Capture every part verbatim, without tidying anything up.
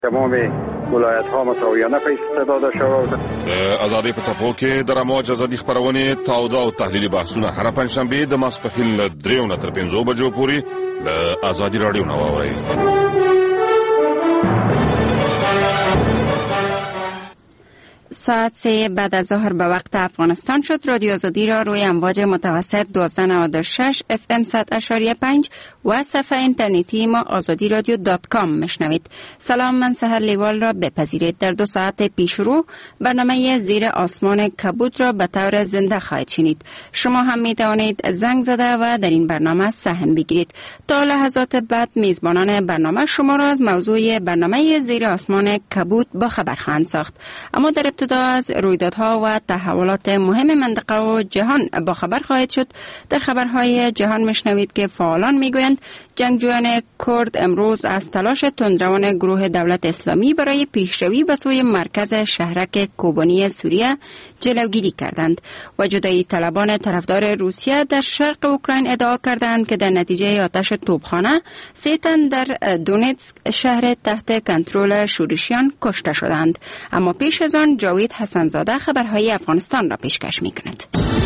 تمام ولایت ها مساویانه پیسته داده شود. ازادي په څپو کې د رموج ازادي خبرونه تاوده او تحلیلي بحثونه هر پنځشنبه د ماسپخیل دریو نه تر پنځو بجو پورې د ازادي رادیو نو اورئ. ساعت سه بعد از ظهر به وقت افغانستان شد. رادیو آزادی را روی امواج متوسط دوازده نود و شش اف ام صد اشاریه پنج و صفحه اینترنتی ما آزادی رادیو دات کام میشنوید. سلام، من سحر لیوال را بپذیرید. در دو ساعت پیش رو برنامه زیر آسمان کبود را به طور زنده خواهید شنید. شما هم می توانید زنگ زده و در این برنامه سهم بگیرید. تا لحظات بعد میزبانان برنامه شما را از موضوع برنامه زیر آسمان کبود با خبر خواهند ساخت. اما در ابتدا از رویدادها و تحولات مهم منطقه و جهان با خبر خواهید شد. در خبرهای جهان میشنوید که فعالان میگویند جنگجویان کرد امروز از تلاش تندروان گروه دولت اسلامی برای پیشروی به سوی مرکز شهرک کوبانی سوریه جلوگیری کردند و جدایی طلبان طرفدار روسیه در شرق اوکراین ادعا کردند که در نتیجه آتش توپخانه سه تن در دونتسک شهر تحت کنترل شورشیان کشته شدند. اما پیش از آن جاوید حسنزاده خبرهای افغانستان را پیشکش می‌کند.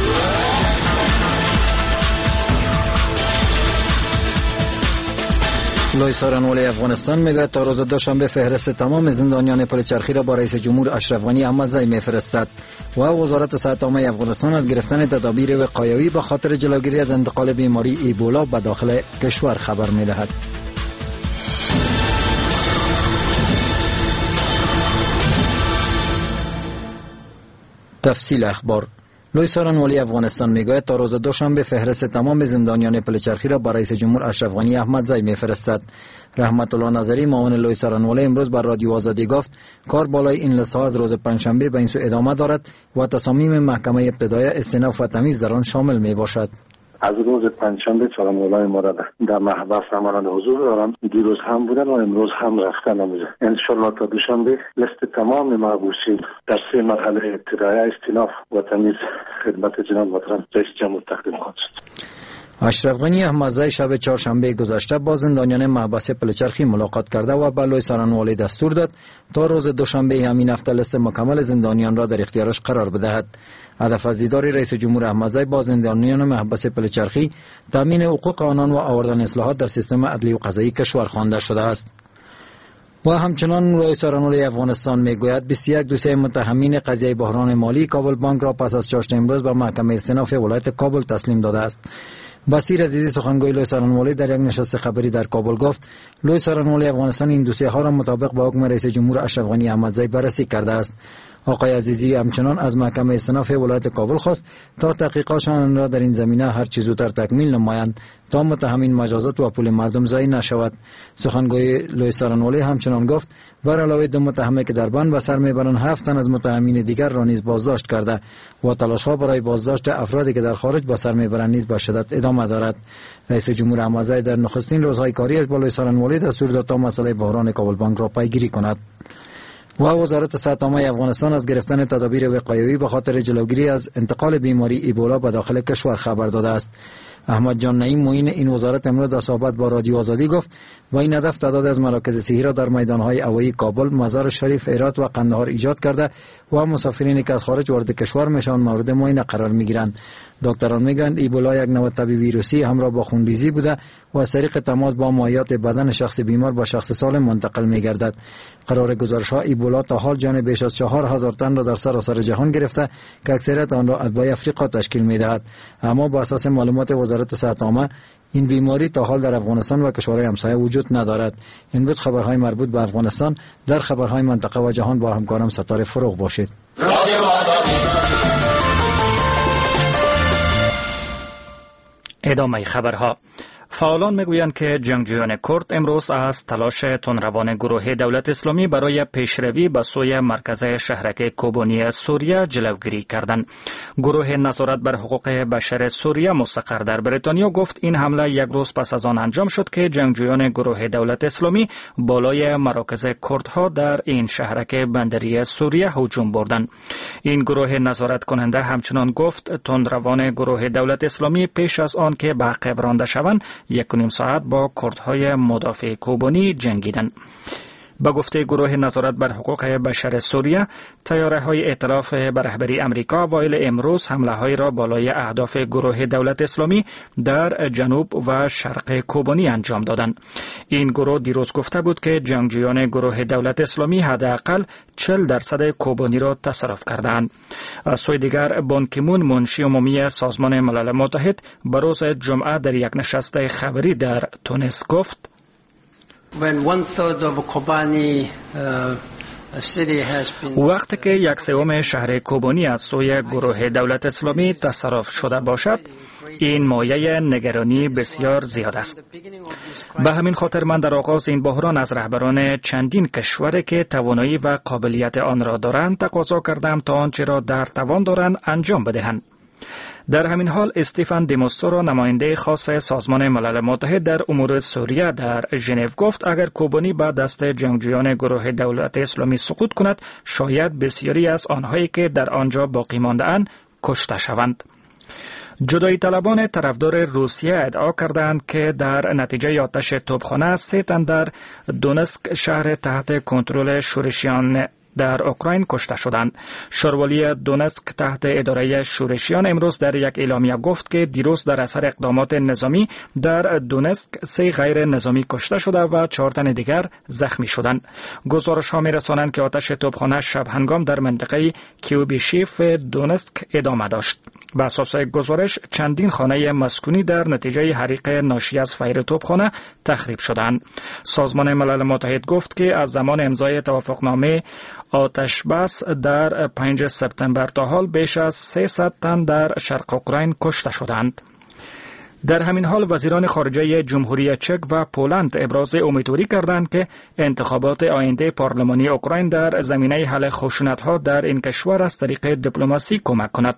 لوی سارنوالی افغانستان میگه تا روز دوشنبه فهرست تمام زندانیان پلچرخی را با رئیس جمهور اشرف غنی احمدزی میفرستد و وزارت صحت عامه افغانستان از گرفتن تدابیر وقایوی به خاطر جلوگیری از انتقال بیماری ایبولا به داخل کشور خبر میدهد. تفصیل اخبار. لوی سارنوالی افغانستان میگوید تا روز دوشنبه فهرست تمام زندانیان پلچرخی را برای رئیس جمهور اشرف غنی احمدزی میفرستد. رحمت الله نظری معاون لوی سارنوالی امروز بر رادیو آزادی گفت کار بالای این لسته از روز پنجشنبه به این سو ادامه دارد و تصامیم محکمه ابتدایی استئناف و تمیز در آن شامل می باشد. از روز پنجشنبه سارنوالای ما را در محبس عملان حضور دارم. دیروز هم بودن و امروز هم رفتن آموزه. انشالله تا دوشنبه لیست تمام محبوسین در سه مرحله ابتدایی استئناف و تمیز خدمت جناب محترم رئیس جمهور تقدیم خواهد شد. اشرف غنی احمدزی شب چهارشنبه گذشته با زندانیان محبس پلچرخی ملاقات کرده و به لوی سارنوالی دستور داد تا روز دوشنبه همین هفته لیست مکمل زندانیان را در اختیارش قرار بدهد. هدف از دیدار رئیس جمهور احمدزی با زندانیان محبس پلچرخی تامین حقوق آنان و آوردن اصلاحات در سیستم عدلی و قضایی کشور خوانده شده است. و همچنان لوی سارنوالی افغانستان میگوید بیست و یک دوسیه متهمین قضیه بحران مالی کابل بانک را پس از چاشت امروز به محکمه استئناف ولایت کابل تسلیم داده است. بصیر عزیزی سخنگوی لوی سارنوالی در یک نشست خبری در کابل گفت لوی سارنوالی افغانستان این دوسیه ها را مطابق با حکم رئیس جمهور اشرف غنی احمدزی بررسی کرده است. آقای عزیزی همچنان از محکمه استئناف ولایت کابل خواست تا تحقیقاتشان را در این زمینه هر چه زودتر تکمیل نمایند تا متهمین مجازات و پول مردم ضایع نشود. سخنگوی لوی سارنوالی همچنان گفت بر علاوه دو متهمی که در بند به سر میبرند هفت تن از متهمین دیگر را نیز بازداشت کرده و تلاش‌ها برای بازداشت افرادی که در خارج به سر میبرند نیز به شدت ادامه دارد. رئیس جمهور احمدزی در نخستین روزهای کاریش با لوی سارنوالی دستور داد تا مسئله بحران کابل بانک را پیگیری کند. و وزارت صحت عامه افغانستان از گرفتن تدابیر وقایوی به خاطر جلوگیری از انتقال بیماری ایبولا به داخل کشور خبر داده است. احمد جان نعیم معین این وزارت امروز در صحبت با رادیو آزادی گفت و این هدف تعداد از مراکز صحی را در میدانهای هوایی کابل، مزار شریف، هرات و قندهار ایجاد کرده و مسافرینی که از خارج وارد کشور میشوند مورد معاینه قرار میگیرند. دکتران میگویند ایبولا یک نوع تبی ویروسی همراه با خونریزی بوده و از طریق تماس با مایعات بدن شخص بیمار به شخص سالم منتقل میگردد. قرار گزارش‌ها ایبولا تا حال جان بیش از چهار هزار تن را در سراسر جهان گرفته که اکثریت آن را اتباع افریقا تشکیل میدهد. اما بر اساس معلومات وزارت صحت عامه این بیماری تا حال در افغانستان و کشورهای همسایه وجود ندارد. این بود خبرهای مربوط به افغانستان. در خبرهای منطقه و جهان با همکارم ستاره فروغ باشید. ادامه خبرها. فعالان میگویند که جنگجویان کرد امروز از تلاش تندروان گروه دولت اسلامی برای پیشروی به سوی مرکز شهرک کوبانی سوریه جلوگیری کردند. گروه نظارت بر حقوق بشر سوریه مستقر در بریتانیا گفت این حمله یک روز پس از آن انجام شد که جنگجویان گروه دولت اسلامی بالای مراکز کردها در این شهرک بندری سوریه هجوم بردند. این گروه نظارت کننده همچنان گفت تندروان گروه دولت اسلامی پیش از آن که به عقب رانده شوند یک و نیم ساعت با کردهای مدافع کوبانی جنگیدند. به گفته گروه نظارت بر حقوق بشر سوریه، تیاره‌های ائتلاف به رهبری امریکا اوایل امروز حمله‌های را بالای اهداف گروه دولت اسلامی در جنوب و شرق کوبانی انجام دادند. این گروه دیروز گفته بود که جنگجویان گروه دولت اسلامی حداقل چهل درصد کوبانی را تصرف کردند. از سوی دیگر بان کی مون، منشی عمومی سازمان ملل متحد، به روز جمعه در یک نشست خبری در تونس گفت: وقتی که یک سوم شهر کوبانی از سوی گروه دولت اسلامی تصرف شده باشد، این مایه نگرانی بسیار زیاد است. به همین خاطر من در آغاز این بحران از رهبران چندین کشوری که توانایی و قابلیت آن را دارند تقاضا کردم تا آنچه را در توان دارند انجام بدهند. در همین حال استیفن دی ماستورو، نماینده خاص سازمان ملل متحد در امور سوریه، در ژنو گفت اگر کوبانی به دست جنگجویان گروه دولت اسلامی سقوط کند، شاید بسیاری از آنهایی که در آنجا باقی مانده اند کشته شوند. جدایی طلبان طرفدار روسیه ادعا کردند که در نتیجه آتش توپخانه سه تن در دونسک، شهر تحت کنترل شورشیان در اوکراین، کشته شدند. شاروالی دونسک تحت اداره شورشیان امروز در یک اعلامیه گفت که دیروز در اثر اقدامات نظامی در دونسک سه غیر نظامی کشته شده و چهار تن دیگر زخمی شدند. گزارش ها می رسانند که آتش توپخانه شب هنگام در منطقه کیوبیشیف دونسک ادامه داشت. بر اساس گزارش چندین خانه مسکونی در نتیجه حریق ناشی از فیر توپخانه تخریب شدند. سازمان ملل متحد گفت که از زمان امضای توافقنامه آتش بس در پنجم سپتامبر تا حال بیش از سیصد تن در شرق اوکراین کشته شدند. در همین حال وزیران خارجه جمهوری چک و پولند ابراز امیدواری کردند که انتخابات آینده پارلمانی اوکراین در زمینه حل خشونت‌ها در این کشور از طریق دیپلماسی کمک کند.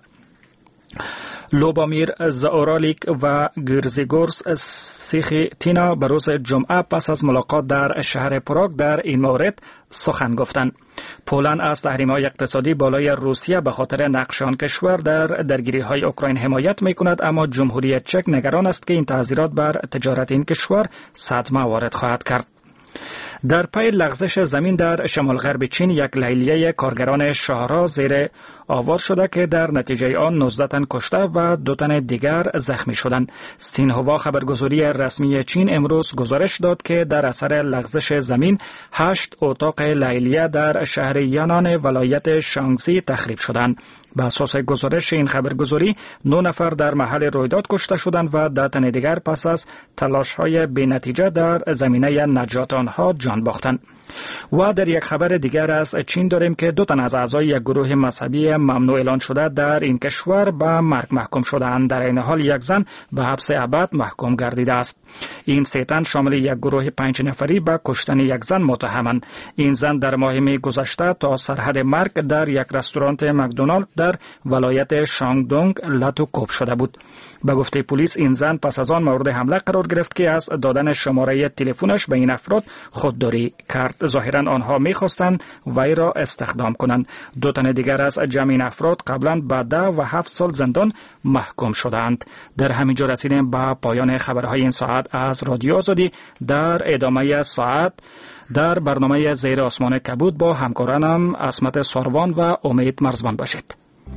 لوبامیر زاورالیک و گرزیگورس سیخیتینا به روز جمعه پس از ملاقات در شهر پراگ در این مورد سخن گفتند. پولند از تحریم‌های اقتصادی بالای روسیه به خاطر نقش آن کشور در درگیری‌های اوکراین حمایت می‌کند، اما جمهوری چک نگران است که این تحذیرات بر تجارت این کشور صدمه وارد خواهد کرد. در پی لغزش زمین در شمال غرب چین، یک لیلیه کارگران شاهرا زیر آوار شده که در نتیجه آن نوزده تن کشته و دو تن دیگر زخمی شدند. سینهوا خبرگزاری رسمی چین امروز گزارش داد که در اثر لغزش زمین هشت اتاق لیلیه در شهر یانان ولایت شانگزی تخریب شدند. به اساس گزارش این خبرگزاری، نه نفر در محل رویداد کشته شدند و ده تن دیگر پس از تلاش‌های بی‌نتیجه در زمینه نجات آنها جان باختند. و در یک خبر دیگر از چین داریم که دو تن از اعضای یک گروه مذهبی ممنوع اعلان شده در این کشور به مرگ محکوم شدند. در این حال یک زن به حبس ابد محکوم گردیده است. این سه تن شامل یک گروه پنج نفری به کشتن یک زن متهمند. این زن در ماه می گذشته تا سرحد مرگ در یک رستوران مکدونالد در ولایت شانگدونگ لتو کوب شده بود. به گفته پلیس این زن پس از آن مورد حمله قرار گرفت که از دادن شماره تلفنش به این افراد خودداری کرد. ظاهرا آنها می‌خواستند وی را استخدام کنند. دو تن دیگر از جمع این افراد قبلا به ده و هفت سال زندان محکوم شدند. در همینجا رسیدیم به پایان خبرهای این ساعت از رادیو آزادی. در ادامه ساعت در برنامه زیر آسمان کبود با همکارانم عصمت ساروان و امید مرزبان باشید.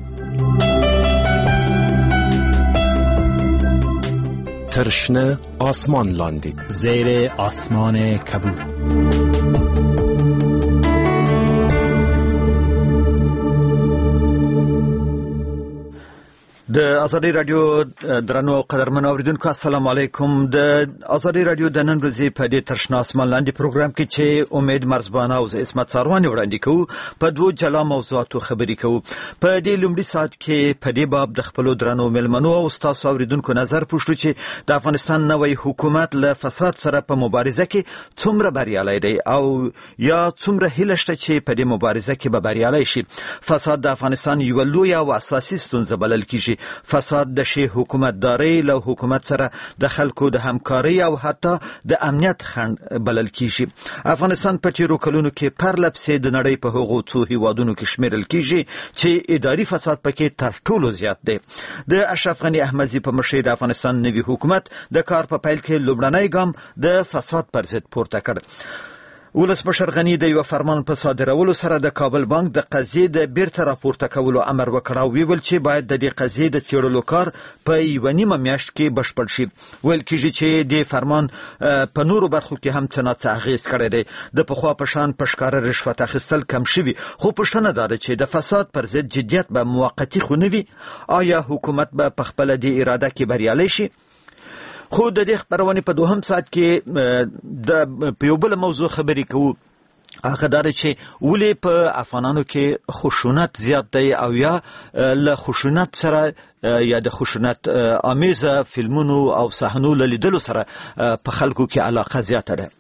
ترشنه آسمان لاندید، زیر آسمان کبود. د ازادي رادیو درنو قدرمن اوریدونکو السلام علیکم. د ازادي رادیو د نن ورځې په دې ترشنه آسمان لاندې پروګرام کې چې امید مرزبانه او عصمت ساروان وړاندې کوو، په دوه جلا موضوعاتو خبرې کوو. په دې لومړي ساعت کې په دې باب د خپل درنو ملمنو او تاسو اوریدونکو نظر پوښتو چې د افغانستان نوې حکومت له فساد سره په مبارزه کې څومره بریالی دی او یا څومره هیله شته چې په دې مبارزه کې به بریالی شي. فساد د افغانستان یو لوی او اساسي ستونزه بلل کیږي. فساد د شی حکومتداري له حکومت سره د خلکو د همکاري او حتی د امنیت خنډ بلل کیږي. افغانستان په تیرو کلونو کې پرلپسې د نړۍ په هغو څو هیوادونو کې شمیرل کیږي چې اداري فساد پکې تر ټولو زیات دی. د اشرف غنی احمدزي په مشرۍ د افغانستان نوي حکومت د کار په پیل کې لومړنی ګام د فساد پر ضد پورته کړ. ولسمشر غنی د یو فرمان په صادرولو سره د کابل بانک د قضیې د بیرته راپورته کولو امر وکړ او ویل چې باید د دې قضیې د څېړلو کار په یوه نیمه میاشت کې بشپړ شي. ویل کېږي چې د فرمان په نورو برخو کې هم څه ناڅه اغېز کړی دی. د پخوا په شان په ښکاره رشوت اخیستل کم شوي، خو پوښتنه دا ده چې د فساد پر ضد جدیت به موقتي خو نه وي. آیا حکومت به په خپله دې اراده کې بریالی شي؟ خو د دې خپرونې په دوهم ساعت کې د په یو بله موضوع خبرې کوو. هغه دا ده چې ولې په افغانانو کې خشونت زیات دی او یا له خشونت سره یا د خشونت آمیزه فیلمونو او صحنو له لیدلو سره په خلکو کې علاقه زیاته ده.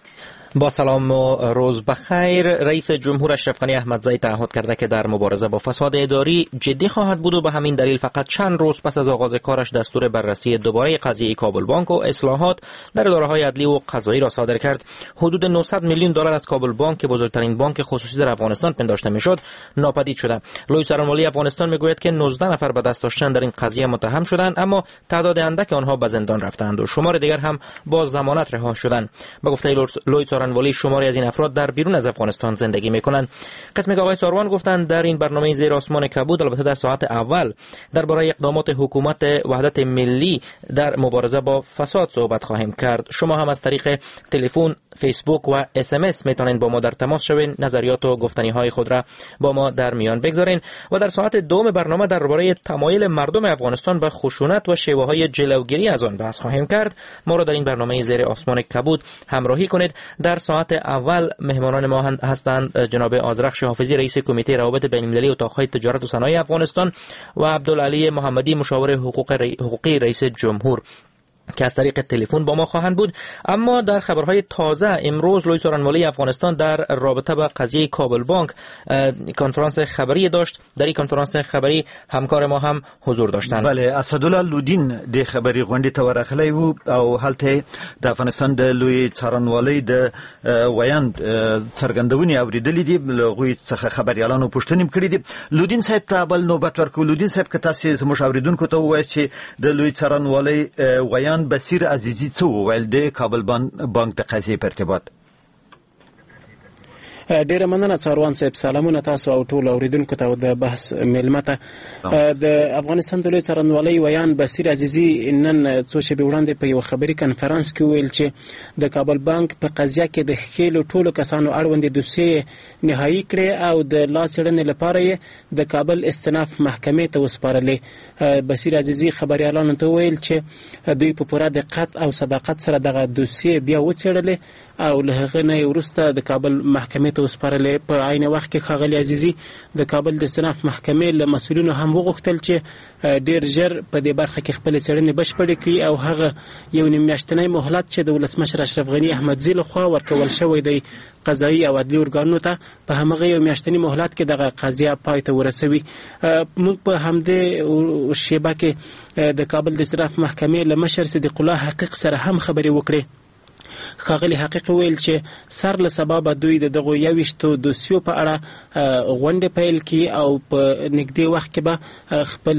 با سلام و روز بخیر. رئیس جمهور اشرف غنی احمدزی تعهد کرده که در مبارزه با فساد اداری جدی خواهد بود و به همین دلیل فقط چند روز پس از آغاز کارش دستور بررسی دوباره قضیه کابل بانک و اصلاحات در اداره‌های عدلی و قضایی را صادر کرد. حدود نهصد میلیون دلار از کابل بانک که بزرگترین بانک خصوصی در افغانستان پنداشته میشد ناپدید شده. لوی سرانوالی افغانستان میگوید که نوزده نفر به دست داشتن در این قضیه متهم شدند، اما تعداد اندک آنها به زندان رفتند و شمار دیگر هم با ضمانت رها شدند. به گفته لوی سارانوالی شماری از این افراد در بیرون از افغانستان زندگی میکنند. قسمی که آقای ساروان گفتند در این برنامه زیر آسمان کبود البته در ساعت اول درباره اقدامات حکومت وحدت ملی در مبارزه با فساد صحبت خواهیم کرد. شما هم از طریق تلفن، فیسبوک و اس ام اس میتونین با ما در تماس شوین، نظریات و گفتنی های خود را با ما در میان بگذارین و در ساعت دوم برنامه درباره تمایل مردم افغانستان به خشونت و شیوه های جلوگیری از آن بحث خواهیم کرد. ما را در این برنامه زیر آسمان کبود همراهی کنید. در ساعت اول مهمانان ما هستند جناب آذرخش حافظی رئیس کمیته روابط بین‌المللی اتاق‌های تجارت و صنایع افغانستان و عبدالعلی محمدی مشاور حقوقی رئیس جمهور که از طریق تلفن با ما خواهند بود. اما در خبرهای تازه امروز لوی سارانوالی افغانستان در رابطه با قضیه کابل بانک کنفرانس خبری داشت. در این کنفرانس خبری همکار ما هم حضور داشتند. بله، اسدالله لودین د خبري غونډې ته ورغلی و او هلته د افغانستان د لوی سارانوالی د ویاند څرګندونې اوریدلې دي، لغوی څخه خبريالانو پوښتنې کړې دي. لودین صاحب ته بل نوبت ورکو. لودین صاحب که تاسو زموږ اوریدونکو ته ووایئ چې د لوی سارانوالی ویاند بصیر عزیزی څه وویل د کابل بانک د قضیې په ارتباط؟ ډیره مننه څاروان صاحب. سلامونه تاسو او ټول اوریدونکو ته د بحث میلمه ته. د افغانستان د لوی څارنوالۍ ویان بصیر عزیزی نن څو شپې وړاندې په یو خبري کنفرانس کې ویل چې د کابل بانک په قضیه کې د خېلو ټولو کسانو اړوند دوسیې نهایی کړې او د لا څېړنې لپاره د کابل استناف محکمې ته وسپارلې. بصیر عزیزی خبريالانو ته ویل چې دوی په پوره دقت او صداقت سره دغه دوسیې بیا وڅېړلې او له هغه نه وروسته د کابل محکمې ته وسپارلې. په عین وخت کې ښاغلي عزیزي د کابل د استناف محکمې له مسؤلینو هم وغوښتل چې ډیر ژر په دې برخه کې خپل څېړنې بشپړې کړي او هغه یو نیم میاشتنی مهلت چې د ولسمشر اشرف غنی احمدزي لخوا ورکول شوی دی قضایي او عدلي ارګانونو ته، په همغه یو میاشتنی مهلت کې دغه قضیه پای ته ورسوي. موږ په همدې شیبه کې د کابل د استناف محکمې له مشر صدیق الله حقیق سره هم خبرې وکړې. ښاغلي حقیق ویل چې سر له سبب دوی د دغه یوشتو دوسیو په اړه غونډه پیل کی او په نږدې وخت کې به خپل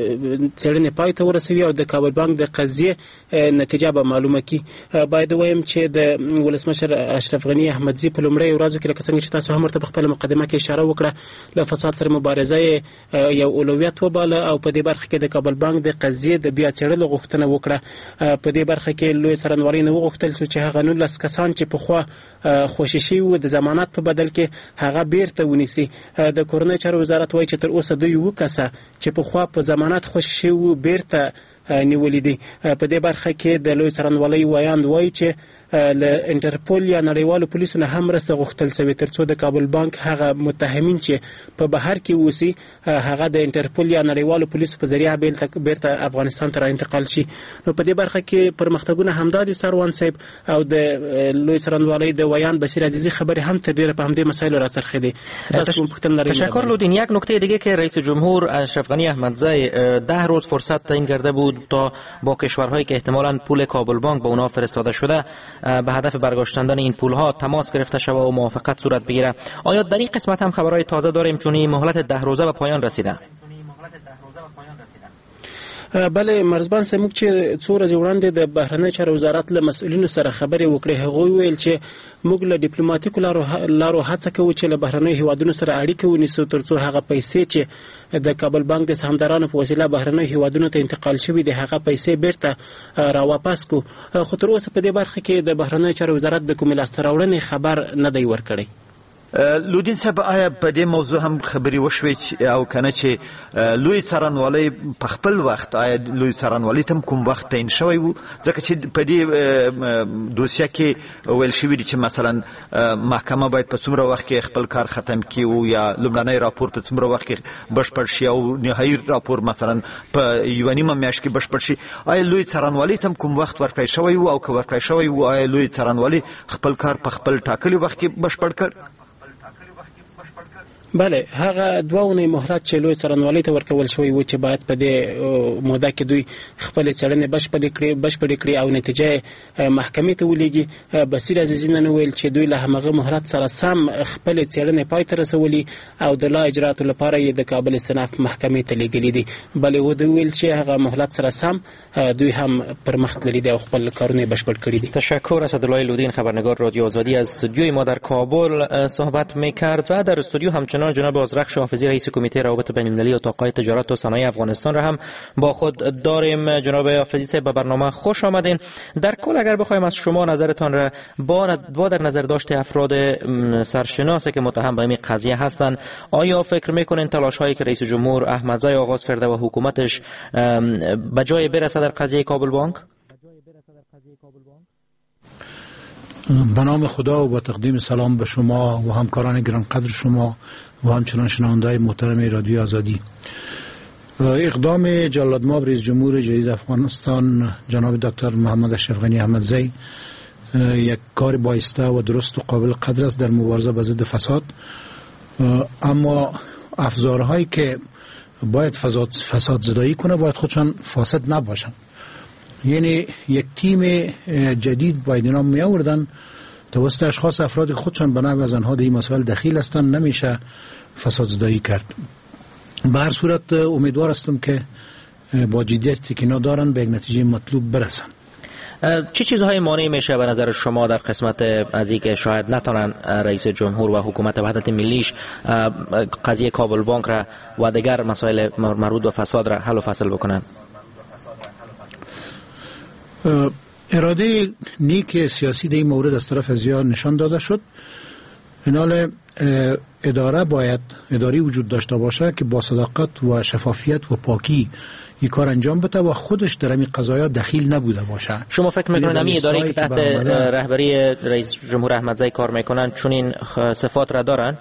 څېړنې پای ته ورسوي او د کابل بانک د قضیې نتیجه به معلومه کی. باید وایم چې د ولسمشر اشرف غنی احمدزي په لومړۍ ورځو کې لکه څنګه چې تاسو هم ورته په خپل مقدمه کې اشاره وکړه له فساد سره مبارزه یو اولویت وباله او په دې برخه کې د کابل بانک د قضیې د بیا څېړلو غوښتنه وکړه. په دې برخه کې لوی څارنوالۍ نه وغوښتل چې هغه نولس کسان چې په خوا خوشي شوي وو د ضمانت په بدل کې هغه بیرته ونیسي. د کورنۍ چارو وزارت وایي چې تر اوسه دوی اووه کسه چې په خوا په ضمانت خوشي شوي وو بیرته نیولې دي. په دې برخه کې د لوی څارنوالۍ ویاند وایي چې له انټرپول یا نړیوالو پولیسو نه هم مرسته غوښتل شوې ترڅو د کابل بانک هغه متهمین چې په بهر کې اوسي هغه د انټرپول یا نړیوالو پولیسو په ذریعه بیرته افغانستان ته انتقال شي. نو په دې برخه کې پرمختګونه همدا دي سروان صاحب او د لوی څارنوالۍ د ویان بصیر عزیزی خبرې هم تر ډیره په همدې مسایلو راڅرخې دي. تشکر لودین. یک نکته دیگه که رئیس جمهور اشرف غنی احمدزی ده روز فرصت تعیین کرده بود تا با کشورهایی که احتمالاً پول کابل بانک به اونها فرستاده شده به هدف برگشتاندن این پولها تماس گرفته شده و موافقت صورت بگیره. آیا در این قسمت هم خبرهای تازه داریم چون این مهلت ده روزه به پایان رسیده؟ بله مرزبان سموږ چې څو ورځې وړاندې د بهرنی چارو وزارت له مسؤلینو سره خبرې وکړې، هغوی ویل چې موږ له ډیپلوماټیکو لارو لارو هڅه کوو چې له بهرنیو هیوادونو سره اړیکې ونیسو ترڅو هغه پیسې چې د کابل بانک د سهامدارانو په وسیله بهرنیو هیوادونو ته انتقال شوي دي هغه پیسې بیرته راواپس کو. خو تر اوسه په دې برخه کې د بهرنیو چارو وزارت د کومې لاسته راوړنې خبر نه دی ورکړی. لودین صاحب آیا په دې موضوع هم خبري وشوي او کنه چې لوی څارنوالي په خپل وخت آیا لوی څارنوالي تم کوم وخت تعین شوی وو؟ ځکه چې په دې دوسیه کې ویل شوی دی چې مثلا محکمه باید په څومره وخت کې خپل کار ختم کړي او یا لومړنی راپور په څومره وخت کې بشپړ شي او نهایي راپور مثلا په یو نیمه میاشت کې بشپړ شي. آیا لوی څارنوالي تم کوم وخت ورکړی شوی وو او که ورکړی شوی وو آیا لوی څارنوالي خپل کار په خپل ټاکلي وخت کې بشپړ کړ؟ بله هغه دوه اونۍ مهلت چې لوی څارنوالۍ ته ورکول شوی و چې باید په دې موده کې دوی خپل څېړنې بشپړې کړي بشپړې کړي او نتیجه محکمې ته ولېږي. بصیر عزیزي نن ویل چې دوی له همغه مهلت سره سم خپل څېړنې پای ته رسولي او د لا اجراتو لپاره یې د کابل استناف محکمې ته لیږلي دي. بلې و دوی ویل چې هغه مهلت سره سم دوی هم پرمخ تللي دي او خپل کارونه بشپړ کړي دي. تشکر. اسدالله لودین خبرنگار رادیو آزادی از استودیوی ما در کابل صحبت می‌کرد و در استودیو همچنان جناب آذرخش حافظی رئیس کمیته روابط بین‌المللی اتاق‌های تجارت و صنایع افغانستان را هم با خود داریم. جناب حافظی صاحب به برنامه خوش آمدین. در کل اگر بخوایم از شما نظرتان را با در نظر داشته افراد سرشناس که متهم به این قضیه هستند، آیا فکر میکنین تلاش‌هایی که رئیس جمهور احمدزی آغاز کرده و حکومتش به جای برسه در قضیه کابل بانک؟ به نام خدا و با تقدیم سلام به شما و همکاران گرانقدر شما و همچنان شنونده‌های محترم رادیو آزادی. اقدام جلادمآب رئیس جمهور جدید افغانستان جناب دکتر محمد اشرف غنی احمدزی یک کار بایسته و درست و قابل قدر است در مبارزه با ضد فساد، اما افزارهایی که باید فساد فساد زدایی کنه باید خودشان فاسد نباشن. یعنی یک تیم جدید باید اینا می آوردن توسط اشخاص افراد خودشان به نحو از آنها در این مسائل دخیل هستند، نمیشه فساد زدایی کرد. به هر صورت امیدوار هستم که با جدیتی که اینا دارن به یک نتیجه مطلوب برسن. چه چیزهای مانع میشه به نظر شما در قسمت از اینکه شاید نتونن رئیس جمهور و حکومت وحدت ملیش قضیه کابل بانک را و دیگر مسائل مربوط به فساد را حل و فصل بکنن؟ اراده نیک سیاسی در این مورد از طرف ازیا نشان داده شد. اینال اداره باید اداری وجود داشته باشه که با صداقت و شفافیت و پاکی این کار انجام بده و خودش در این قضایا دخیل نبوده باشه. شما فکر میکنید همین اداری که تحت رهبری رئیس جمهور احمدزی کار میکنن چون این صفات را دارن؟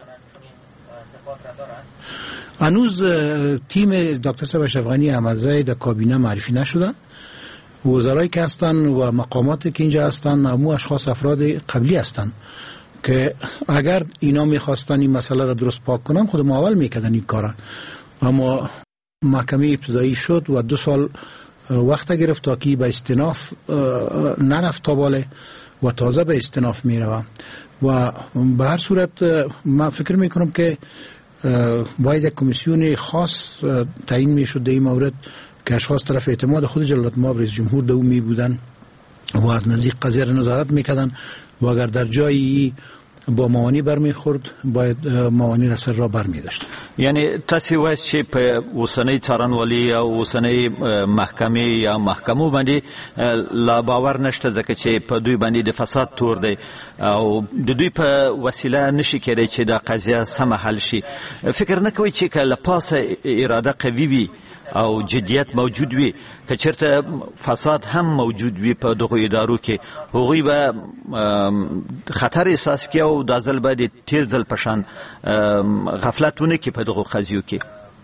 هنوز تیم دکتر صاحب اشرف غنی احمدزی در کابینه معرفی نشده. وزرایی که هستن و مقاماتی که اینجا هستن همو اشخاص افراد قبلی هستن که اگر اینا میخواستن این مسئله را درست پاک کنن خود اول میکردن این کارا، اما محکمه ابتدایی شد و دو سال وقت گرفت تا که به استیناف نرفت تا باله و تازه به استیناف میروه. و به هر صورت من فکر میکنم که باید یک کمیسیون خاص تعیین میشد در این مورد که اشخاص طرف اعتماد خود جلادمآب رئیس جمهور دو می بودن و از نزدیک قضیه را نظارت میکردن و اگر در جایی با موانی برمیخورد باید موانی را سر را برمیداشت. یعنی تاسو وایي چې په اوسنۍ څارنوالي او اوسنۍ محکمې یا محکمو باندې لا باور نشته ځکه چې په دوی باندې د فساد تور دی او د دوی په وسیله نشي کېدای چې دا قضیه سمه حل شي. فکر نه کوي چې که له پاسه اراده قوي وي او جدیت موجود وي که چېرته فساد هم موجود وي په دغو ادارو کې هغوی به خطر احساس کړي او دا ځل به د تیر ځل په شان غفلت ونه کړي په دغو قضیو کې.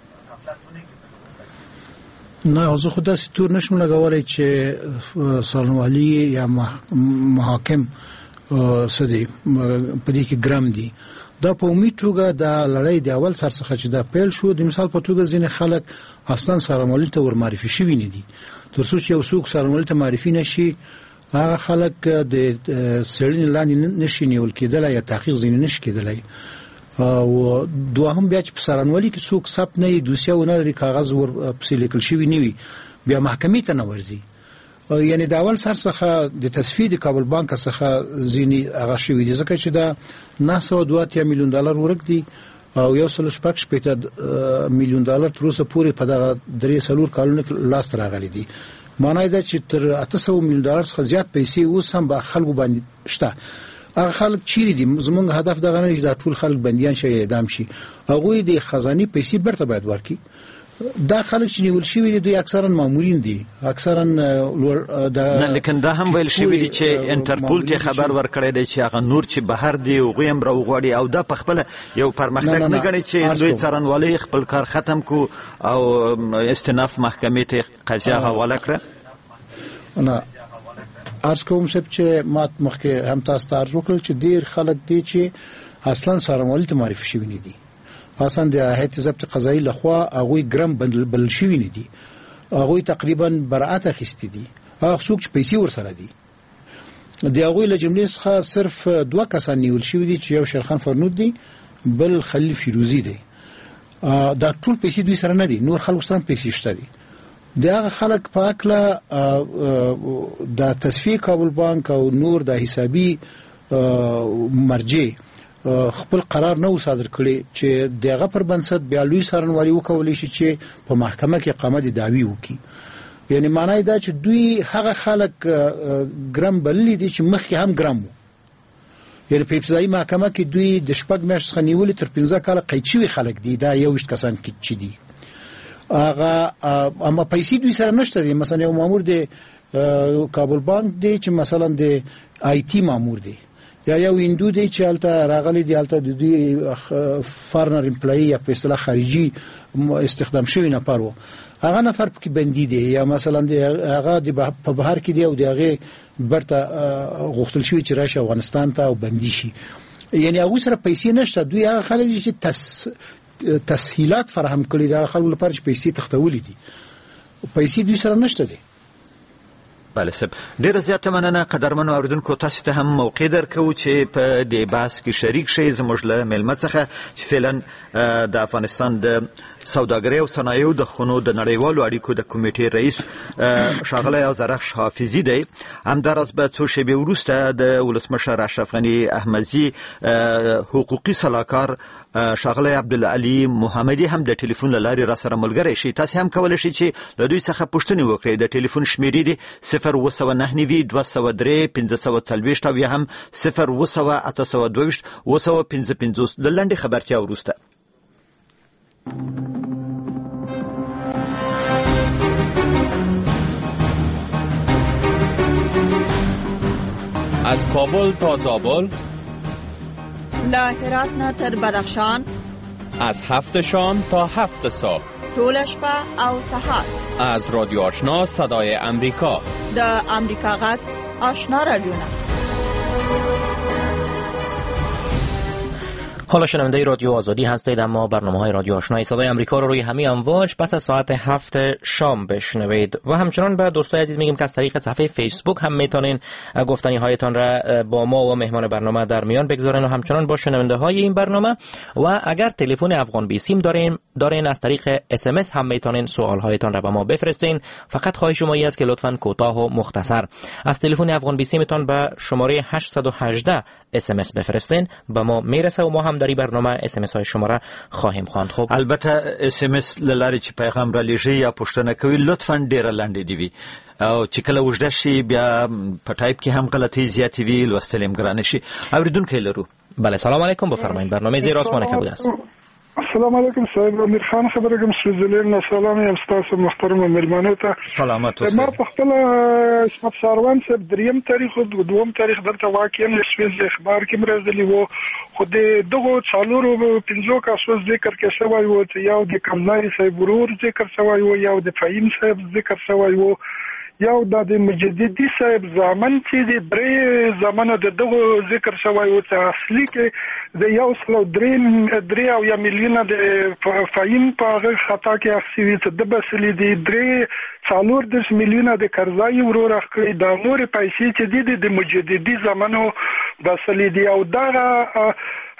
نه زه خو داسې تور نشم لګولی چې څارنوالي یا محاکم څه دي په دې کې ګرم دي. دا په عمومي توګه د لړۍ د اول سر څخه چې دا پیل شو د مثال په توګه ځینې خلک اصلا څارنوالي ته ور معرفي شوي نه دي. تر څو چې یو څوک څارنوالي ته معرفي نشي هغه خلک د څېړنې لاندې نشي نیول کېدلی یا تحقیق ځینې نشي کېدلی. او دوهم بیا چې په څارنوالي کې څوک ثبت نه وي دوسیه ونه لري کاغذ ور پسې لیکل شوي نه وي بیا محکمې ته نه ورځي. یعنی د اول سر څخه د تصفیه د کابل بانک څخه ځینی هغه شوی دي ځکه چې دا نه سوه دوه اتیا میلیون ډالر ورک دي او یو سل شپږ شپېته میلیون ډالر تر اوسه پورې په دغه درې څلور کالونو کې لاس راغلي دي. معنی دا چې تر اته سوه میلیون ډالر څخه زیات پیسې اوس هم به خلکو باندې شته. هغه خلک چیرې دي؟ زموږ هدف دغه نه چې دا ټول خلک بندیان شي اعدام شي، هغوی د خزاني پیسې برته باید ورکړي. دا خلک چې نیول شوي دي دوی اکثرا مامورین دي، اکثرا د نه، لیکن دا هم ویل شوی دي چې انټرپول ته خبر ورکړی دی چې هغه نور چې بهر دی هغوی هم راوغواړي او دا په خپله یو پرمختګ نه ګڼي چې دوی څارنوالۍ خپل کار ختم کو او استناف محکمې ته قضیه حواله کړه. نه عرض کوم چې ما مخکې هم تاسو ته عرض وکړل چې ډېر خلک دي چې اصلا څارنوالۍ ته معرفي شوي نه دي، اصلا د هیئت ضبط قضایي لخوا هغوی ګرم بل شوي نه دي، هغوی تقریبا براءت اخیستي دي. هغه څوک چې پیسې ورسره دي د هغوی له جملې څخه صرف دوه کسان نیول شوي دي چې یو شیرخان فرنود دی، بل خلیل فیروزي دی. دا ټول پیسې دوی سره نه دي، نور خلک سره پیسې شته دي. د هغه خلک په اکله د تصفیه کابل بانک او نور د حسابي مرجع خپل قرار نه صادر کړي چې دغه پر بنسټ بیا لوی څارنوالي وکولای شي چې په محکمه کې اقامت دعوی وکړي. یعنی معنی دا چې دوی هغه خلک ګرام بللی دي چې مخکې هم ګرام وو. یعنی په ابتدایي محکمه کې دوی د شپږ میاشتې څخه نیولې تر پنځه کاله قید شوي خلک دي، دا یوویشت کسان چې دي هغه اما پیسې دوی سره نشته دي. مثلا یو مامور دی کابل بانک دی چې مثلا د آی ټي مامور دی، یا یو هندو دی چې هلته راغلی دی، هلته د دوی فارنر امپلایی یا په اصطلاح خارجي استخدام شوی نفر و، هغه نفر پکې بندي دی، یا مثلا هغه په بهر کې دی او د هغې برته غوښتل شوي چې راشي افغانستان ته او بندي شي. یعنی هغوی سره پیسې نشته. دوی هغه خلک دي چې تس تسهیلات فراهم کړي د خلکو لپاره چې پیسې تښتولي دي، پیسې دوی سره نشته دي. بله صاحب، ډیره زیاته مننه. قدرمنو اوریدونکو، تاسو ته هم موقع درکوو چې په دې بحث کې شریک شئ زموږ له میلمه څخه چې فعلا د افغانستان د سوداګرۍ او صنایعو د خونو د نړیوالو اړیکو د کمیټې رئیس ښاغلی ازرخش حافظي دی. همداراز به څو شېبې وروسته د ولسمشر اشرف غني احمدزي حقوقي سلاکار ښاغلی عبدالعلي محمدي هم د ټلیفون له لارې را سره ملګری شي. تاسې هم کولی شئ چې له دوی څخه پوښتنې وکړئ. د ټلیفون شمیرې دي صفر اوه سوه نهه نوي دوه سوه درې پنځه سوه څلوېښت او یا هم صفر اوه سوه اته سوه دوه ویشت اوه سوه پنځه پنځوس. د لنډې خبرتیا وروسته از کابل تا زابل، له هرات نه تر بدخشان، از هفت شام تا هفت صبح، ټوله شپه او سهار. از رادیو آشنا صدای امریکا، د امریکا غږ آشنا رادیونا. حالا شنونده رادیو آزادی هستید، اما برنامه‌های رادیو آشنای صدای آمریکا رو روی همه امواج پس از ساعت هفت شام بشنوید. و همچنان به دوستای عزیز میگیم که از طریق صفحه فیسبوک هم میتونین گفتنی هایتان را با ما و مهمان برنامه در میان بگذارین و همچنان با شنونده های این برنامه. و اگر تلفن افغان بیسیم دارین دارین از طریق اس ام اس هم میتونین سوال هایتان را به ما بفرستین. فقط خواهش شمایی است که لطفاً کوتاه و مختصر از تلفن افغان بیسیمتان به شماره هشت یک هشت اس ام اس بفرستین، به ما میرسه و ما هم در این برنامه اس ام اس های شما را خواهیم خواند. خب البته اس ام اس لاره چې پیغام را لېږئ یا پوښتنه کوي لطفاً ډیره لنډه دی وي، او چې کله اوږده شي بیا په ټایپ کې هم غلطۍ زیاتې وي، لوستل هم ګرانه شي. اوریدونکی لرو. بله، سلام علیکم، بفرمایید. برنامه زیر آسمان کبود است. السلام علیکم صاحب، امیر خان خبره کوم سویزرلند. سلام یم تاسو محترم مېلمانو ته. سلامات اوسئ. ما په خپل اسمت ساروان صاحب دریم تاریخ او دوم تاریخ دلته واقعا سویز اخبار کې مرزلی وو، خو د دغه څالورو پنځو کاسو ذکر کې شوی وو چې یو د کمنای صاحب ورور ذکر شوی وو، یو د فهیم صاحب ذکر شوی وو، یو د مجددي صاحب زامن چې د درې زمانه د دغه ذکر شوی وو چې اصلي کې د یو سلو درې درې او یا میلیونه د فهیم په خطا کې اخیستي چې د بسلې د درې څلور دېرش میلیونه د قرضای ورور اخلي، د نور پیسې چې د د مجددي زمانو بسلې دي. او دا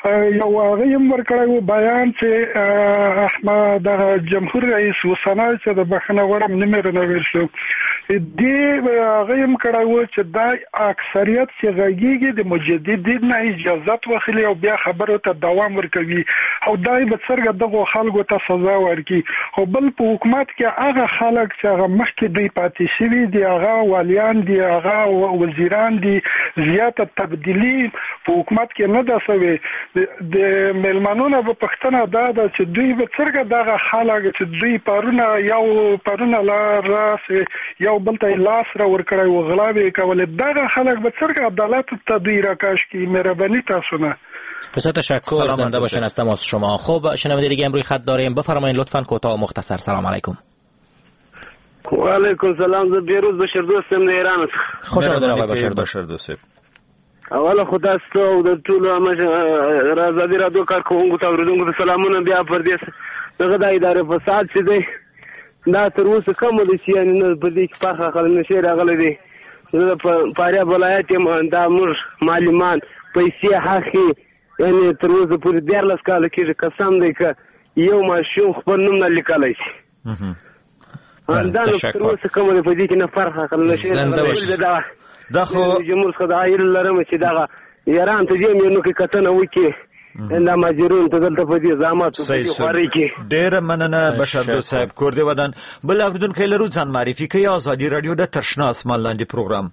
یو هغه هم ورکړی بیان چې احمد جمهور رئیس وسنا چې د بخنه وړم نیمه رنویر شو دی هغه هم کړی چې دا اکثریت چې غږیږي د مجددین نه اجازه واخلي او بیا خبرو ته دوام ورکوي او دای به څرګه دغه خلکو ته سزا ورکړي خو بل په حکومت کې هغه خلک چې هغه مخکې دی پاتې شوي دي هغه والیان دي هغه وزیران دي زیاته تبدیلی په حکومت کې نه ده سوي د ملمنونو په پښتنه دا ده چې دوی به څرګه دغه خلک چې دوی پرونه یو پرونه لاس یو بل ته لاس را ورکړی و غلاوی کول دغه خلک به څرګه عدالت ته دوی راکاش کی مهربانی تاسو نه. بسیار تشکر، زنده باشین از تماس شما. خب شنونده دیگه امروی خط داریم، بفرمایید لطفاً کوتاه و مختصر. سلام علیکم. و علیکم سلام. ز بیروز بشیر دوستم نه ایران. خوش آمدید آقای بشیر بشیر دوست. اول خدا ستو د ټولو امه رازادي را دوه کار کوونکو ته ورودونکو سلامونه بیا پر دې دغه د ادارې فساد چې دی دا تر اوسه کوم دي چې نه په دې کې پخه خل نشي راغلي دي. زه په فاریاب ولایت یم، دا موږ معلمان پیسې حقي یعنی تر اوسه پورې دیارلس کاله کېږي قسم دی که یو ماشوم خپل نوم نه لیکلی شي. دا نو تر اوسه کوم دي په دې کې نه فرق خل نشي راغلی. دا خو جمهور خدای لرم چې دا ایران ته دې نو کې کتنه وکي انده ماجرون ته دلته په دې زحمت په دې خوري کې ډېر مننه بشر دوست صاحب کور دی ودان. بل اردن کې لرو ځان معرفي کوي آزادي رادیو د ترشنا اسمان لاندې پروګرام.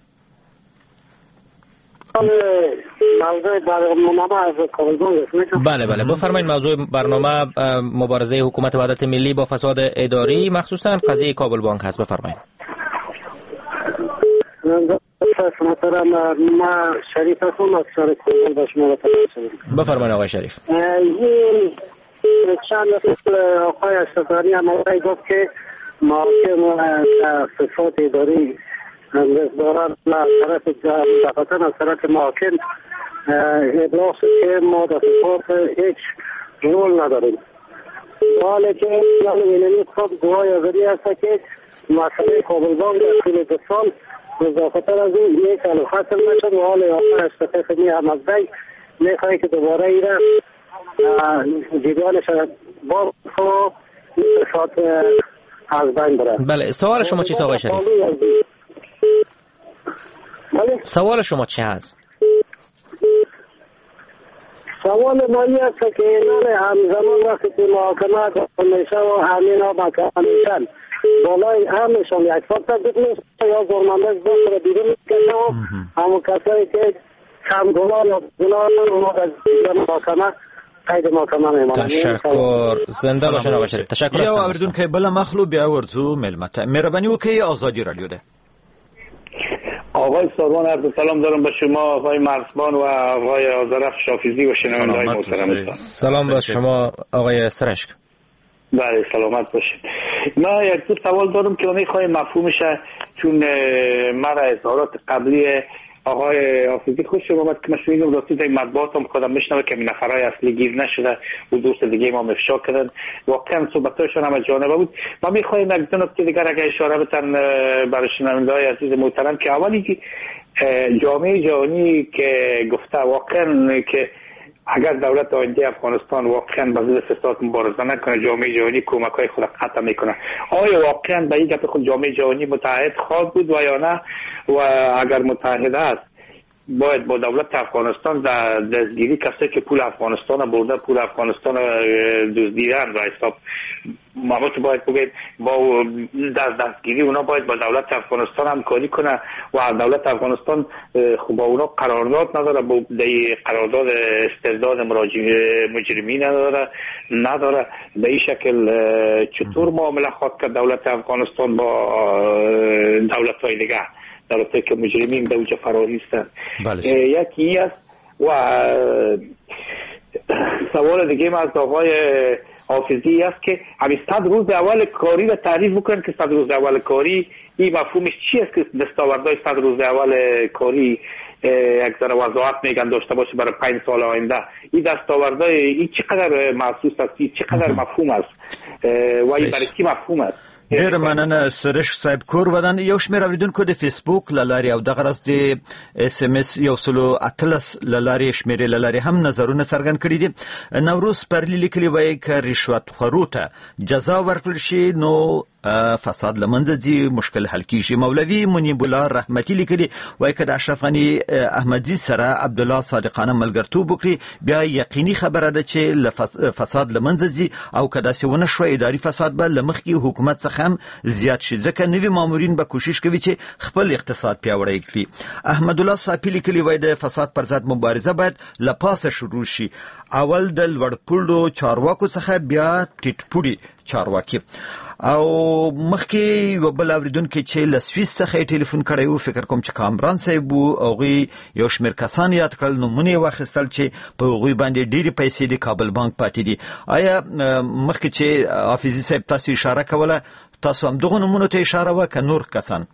بله بله بفرمایید. موضوع برنامه مبارزه حکومت وحدت ملی با فساد اداری مخصوصا قضیه کابل بانک هست. بفرمایید. محترم ما شریف هستم از شهر کابل با شما تماس. بفرمایید آقای شریف. این چند روز آقای اشتفانی امروز گفت که محاکم فساد اداری دارن از طرف دفتر از طرف محاکم ابلاغ که ما در فساد هیچ رول نداریم. حالا که این خب گواهی آزادی هست که مسئله کابل بانک در طول دو سال مضافتر از این یک سال حاصل نشد و حال آقای اشتفانی احمدزی میخواهی که دوباره ای را جریانش با فساد از بین بره. بله سوال شما چیست آقای شریف؟ سوال شما چی هست؟ سوال مالی است که اینان همزمان وقتی که محاکمات میشه و همین ها محکمه میشن بالای همشان یک فرصت بکنیست یا زرمنده بسر بیرون میکنه و همون کسایی که کم گناه یا گناه رو از محاکمه قید محاکمه میمانه. تشکر، زنده باشن آقای شریف. تشکر یا اردن که بلا مخلو بیا ورزو ملمت مهربانی و که آزادی رادیو ده. آقای ساروان عرض سلام دارم به شما آقای مرزبان و آقای آذرخ شافیزی و شنونده‌های محترم. سلام به شما آقای سرشک. بله سلامت باشید. من یک دو سوال دارم که اونی خواهی مفهومشه چون من اظهارات قبلی آقای حافظی خوش آمد که مثل اینو راستی در مطبوعات هم خودم میشنوه که نفرهای اصلی گیر نشده و دوست دیگه ما افشا کردن واقعا صحبتاشون هم از جانبه بود. ما میخواهیم یک دو نکته دیگر اگر اشاره بتن برای شنونده‌های عزیز محترم که اولی که جامعه جهانی که گفته واقعا که اگر دولت آینده افغانستان واقعا با ضد فساد مبارزه نکنه جامعه جهانی کمک‌های خود قطع میکنه. آیا واقعا به این گپ خود جامعه جهانی متحد خواهد بود و یا نه؟ و اگر متحد است باید با دولت افغانستان در دستگیری کسی که پول افغانستان برده پول افغانستان دزدیدن و حساب محمد باید بگید با دست دستگیری اونا باید با دولت افغانستان همکاری کنه و دولت افغانستان خب با اونا قرارداد نداره با قرارداد استرداد مجرمین نداره نداره به این شکل چطور معامله خواهد کرد دولت افغانستان با دولت های دیگه دولتی که مجرمین به اوجه فراری هستند. یکی است و سوال دیگه ما از آقای حافظی است که همین صد روز اول کاری را تعریف بکنن که صد روز اول کاری این مفهومش چی است که دستاوردهای صد روز اول کاری یک ذره وضاحت میگن داشته باشه برای پنج سال آینده این دستاوردهای این چقدر محسوس است این چقدر مفهوم است و این برای کی مفهوم است؟ ډیر مننه سرش صاحب کور ودان یو شمېر اوریدونکو د فیسبوک لاري او د غرض د اس ام اس یو سلو اتلس لاري شمېر لاري هم نظرونه څرګند کړي دي. نوروز پرلی لیکلي وایي ک رشوت خورو جزا ورکړل شي نو فساد لمنځه ځي مشکل حل کیږي. مولوي منیب الله رحمتي لیکلي وایي ک د اشرف غنی احمدزي سره عبد الله صادقانه ملګرتوب وکړي بیا یقیني خبره ده چې فساد لمنځه ځي او کدا سونه شو اداري فساد به لمخکي حکومت څخه هم زیات شي ځکه نوی مامورین به کوشش کوي چې خپل اقتصاد پیاوړی کړي. احمد الله صافي لیکلي وایي د فساد پر ضد مبارزه باید لپاسه شروع شي. اول د لوړپوړو چارواکو څخه بیا ټیټپوړي چارواکي. او مخکې یو بل اوریدونکو چې لسویس څخه ټلیفون کړی و فکر کوم چې کامران صاحب او غي یو شمېر کسان یاد کړل نو مونږ واخیستل چې په غوي باندې ډېری پیسې د کابل بانک پاتې دي. آیا مخکې چې حافظي صاحب تاسو اشاره کوله تاسو هم دغه نمونه ته اشاره وکړه نور کسان؟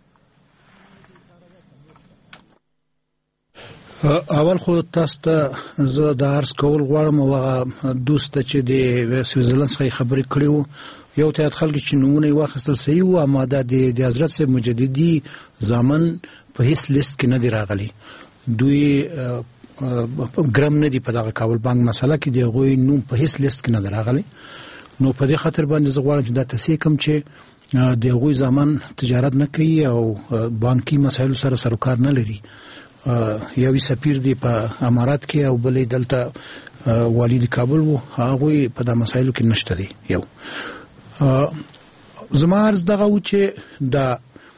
اول خو تاسو ته زه د عرض کول غواړم او دوست چې د سویزرلند څخه خبرې کړې وو یو ته خلک چې نمونه واخیستل صحیح و اما د حضرت صاحب مجددي ځامن په هیڅ لیست کې نه دی راغلی. دوی ګرام نه دی په دغه کابل بانک مسله کې دی غوي نوم په هیڅ لیست کې نه دی راغلی. نو په دې خاطر باندې زه غواړم چې دا تاسو کوم چې د غوي ځامن تجارت نه کوي او بانکي مسایلو سره سروکار نه لري. یوې سفیر دی په امارات کې او بلې دلته والی د کابل وو هغه په د مسایلو کې نشته دی. یو زمارز دغه و چې دا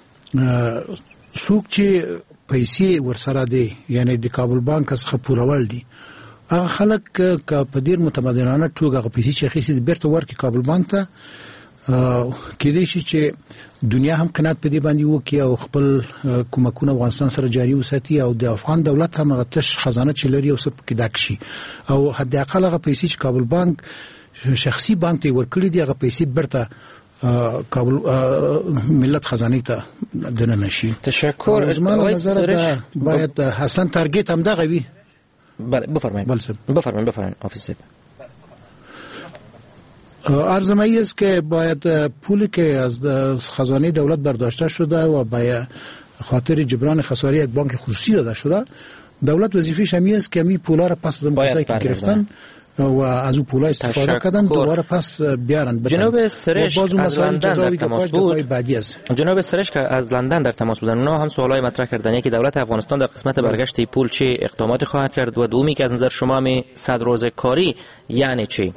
څوک چې پیسې ورسره دی یعنی د کابل بانک څخه پورول دي هغه خلک ک په ډیر متمدنانه توګه هغه پیسې چې خېسي بیرته ورکړي کابل بانک ته کېدای شي چې دنیا هم قناعت په دې باندې وکړي او خپل کومکونه افغانستان سره جاري وساتي او د افغان دولت هم هغه تش خزانه چې لري او څه پکې ډک شي او حد اقل هغه پیسې چې کابل بانک شخصي بانک ته ورکړي دي هغه پیسې برته کابل ملت خزانه ته دننه شي. تشکر. زموږ نظر باید حسن تارگت هم دغه وي. بله بفرمایید بفرمایید بفرمایید آفیسر. عرض می است که باید پولی که از خزانه دولت برداشته شده و به خاطر جبران خساره یک بانک خصوصی داده شده دولت وظیفه‌ش همین است که می پولا را پس از کسایی که گرفتن و از او پولا استفاده کردن دوباره پس بیارن بدن. جناب سرش از لندن در تماس بود. جناب سرش که از لندن در تماس بودن اونا هم سوالای مطرح کردن که دولت افغانستان در قسمت برگشت پول چه اقداماتی خواهد کرد و دومی که از نظر شما می صد روز کاری یعنی چی؟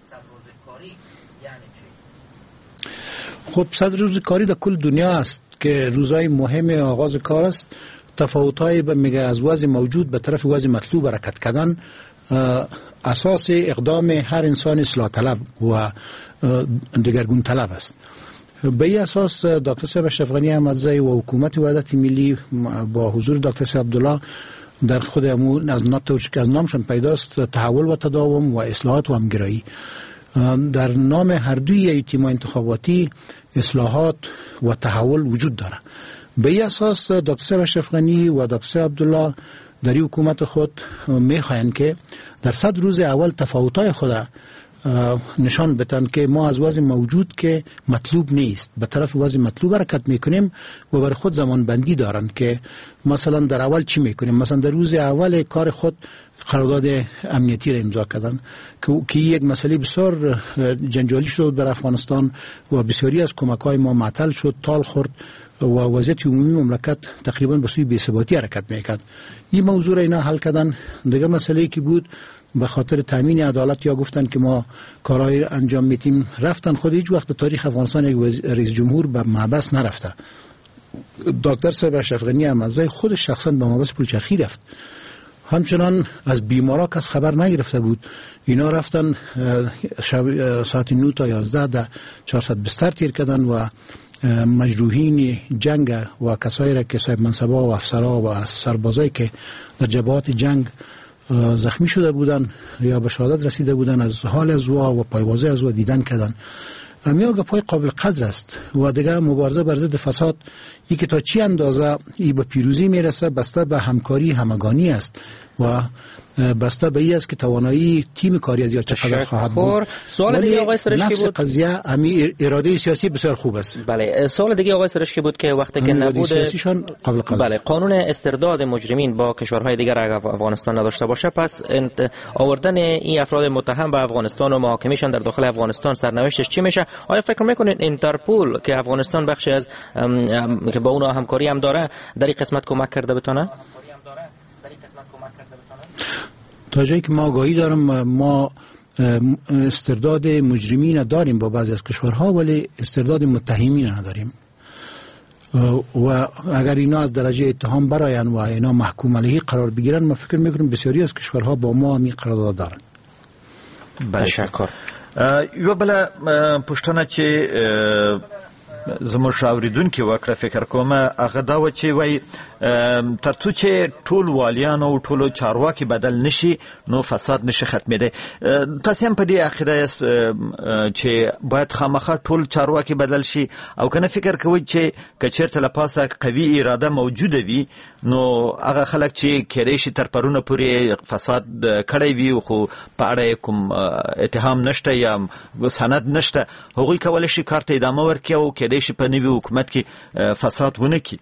خب صد روز کاری در کل دنیا است که روزهای مهم آغاز کار است. تفاوت‌های میگه از وضع موجود به طرف وضع مطلوب حرکت کردن اساس اقدام هر انسان اصلاح طلب و دگرگون طلب است. به این اساس دکتر صاحب اشرف غنی احمدزی و حکومت وحدت ملی با حضور دکتر صاحب عبدالله در خود امون از ناتوش از نامشون پیداست تحول و تداوم و اصلاحات و همگرایی در نام هر دوی تیم انتخاباتی اصلاحات و تحول وجود داره. به این اساس دکتر صاحب اشرف غنی و دکتر صاحب عبدالله در حکومت خود میخواهند که در صد روز اول تفاوت‌های خود نشان بدن که ما از وضع موجود که مطلوب نیست به طرف وضع مطلوب حرکت میکنیم و بر خود زمان بندی دارن که مثلا در اول چی میکنیم. مثلا در روز اول کار خود قرارداد امنیتی را امضا کردن که یک مسئله بسیار جنجالی شد در افغانستان و بسیاری از کمک‌های ما معطل شد تال خورد و وضعیت عمومی مملکت تقریبا به سوی بی‌ثباتی حرکت میکرد. این موضوع را اینا حل کردن. دیگه مسئله که بود به خاطر تامین عدالت یا گفتن که ما کارهای انجام میدیم رفتن خود هیچ وقت تاریخ افغانستان یک رئیس جمهور به محبس نرفته. دکتر صاحب اشرف غنی احمدزی خود شخصا به محبس پلچرخی رفت. همچنان از بیمارا کس خبر نگرفته بود. اینا رفتن ساعت نه تا یازده در چهارصد بستر تیر کردن و مجروحین جنگ و کسایی را که صاحب منصبا و افسرا و سربازایی که در جبهات جنگ زخمی شده بودن یا به شهادت رسیده بودن از حال از وا و پایوازه از وا دیدن کردن. امیا گپای قابل قدر است و دیگه مبارزه بر ضد فساد یکی تا چی اندازه ای به پیروزی میرسه بسته به همکاری همگانی است و بسته به این است که توانایی تیم کاری از یا چقدر خواهد بود. سوال دیگه آقای سرشکی بود. نفس قضیه امی اراده سیاسی بسیار خوب است. بله، سوال دیگه آقای سرشکی بود که وقتی که نبود سیاسیشان قابل قبول. بله، قانون استرداد مجرمین با کشورهای دیگر افغانستان نداشته باشه، پس آوردن این افراد متهم به افغانستان و محاکمهشان در داخل افغانستان سرنوشتش چی میشه؟ آیا فکر میکنید اینترپول که افغانستان بخشی از که با اونها همکاری هم داره در این قسمت کمک کرده بتونه؟ تا جایی که ما آگاهی دارم ما استرداد مجرمین داریم با بعضی از کشورها، ولی استرداد متهمین نداریم و اگر اینا از درجه اتهام براین و اینا محکوم علیه قرار بگیرن، ما فکر میکنم بسیاری از کشورها با ما همین قرارداد دارن. تشکر. یو بل پښتنه چې زموږ اوریدونکو وکړه فکر کوم هغه دا و چې وای ترڅو چې ټول والیان او ټول چارواکي بدل نشي نو فساد نشي ختمېده. تاسو هم په دې اخیره چې باید خامخا ټول چارواکي بدل شي او کنه فکر کوئ چې کچېرته لپاسه قوي اراده موجوده وي نو هغه خلک چې کېدای شي تر پرونه پورې فساد کړی وي خو په اړه کوم اتهام نشته یا سند نشته، هغوی کولی شي کار ته ادامه ورکړي او کېدای شي په نوي حکومت کې فساد ونه کړي.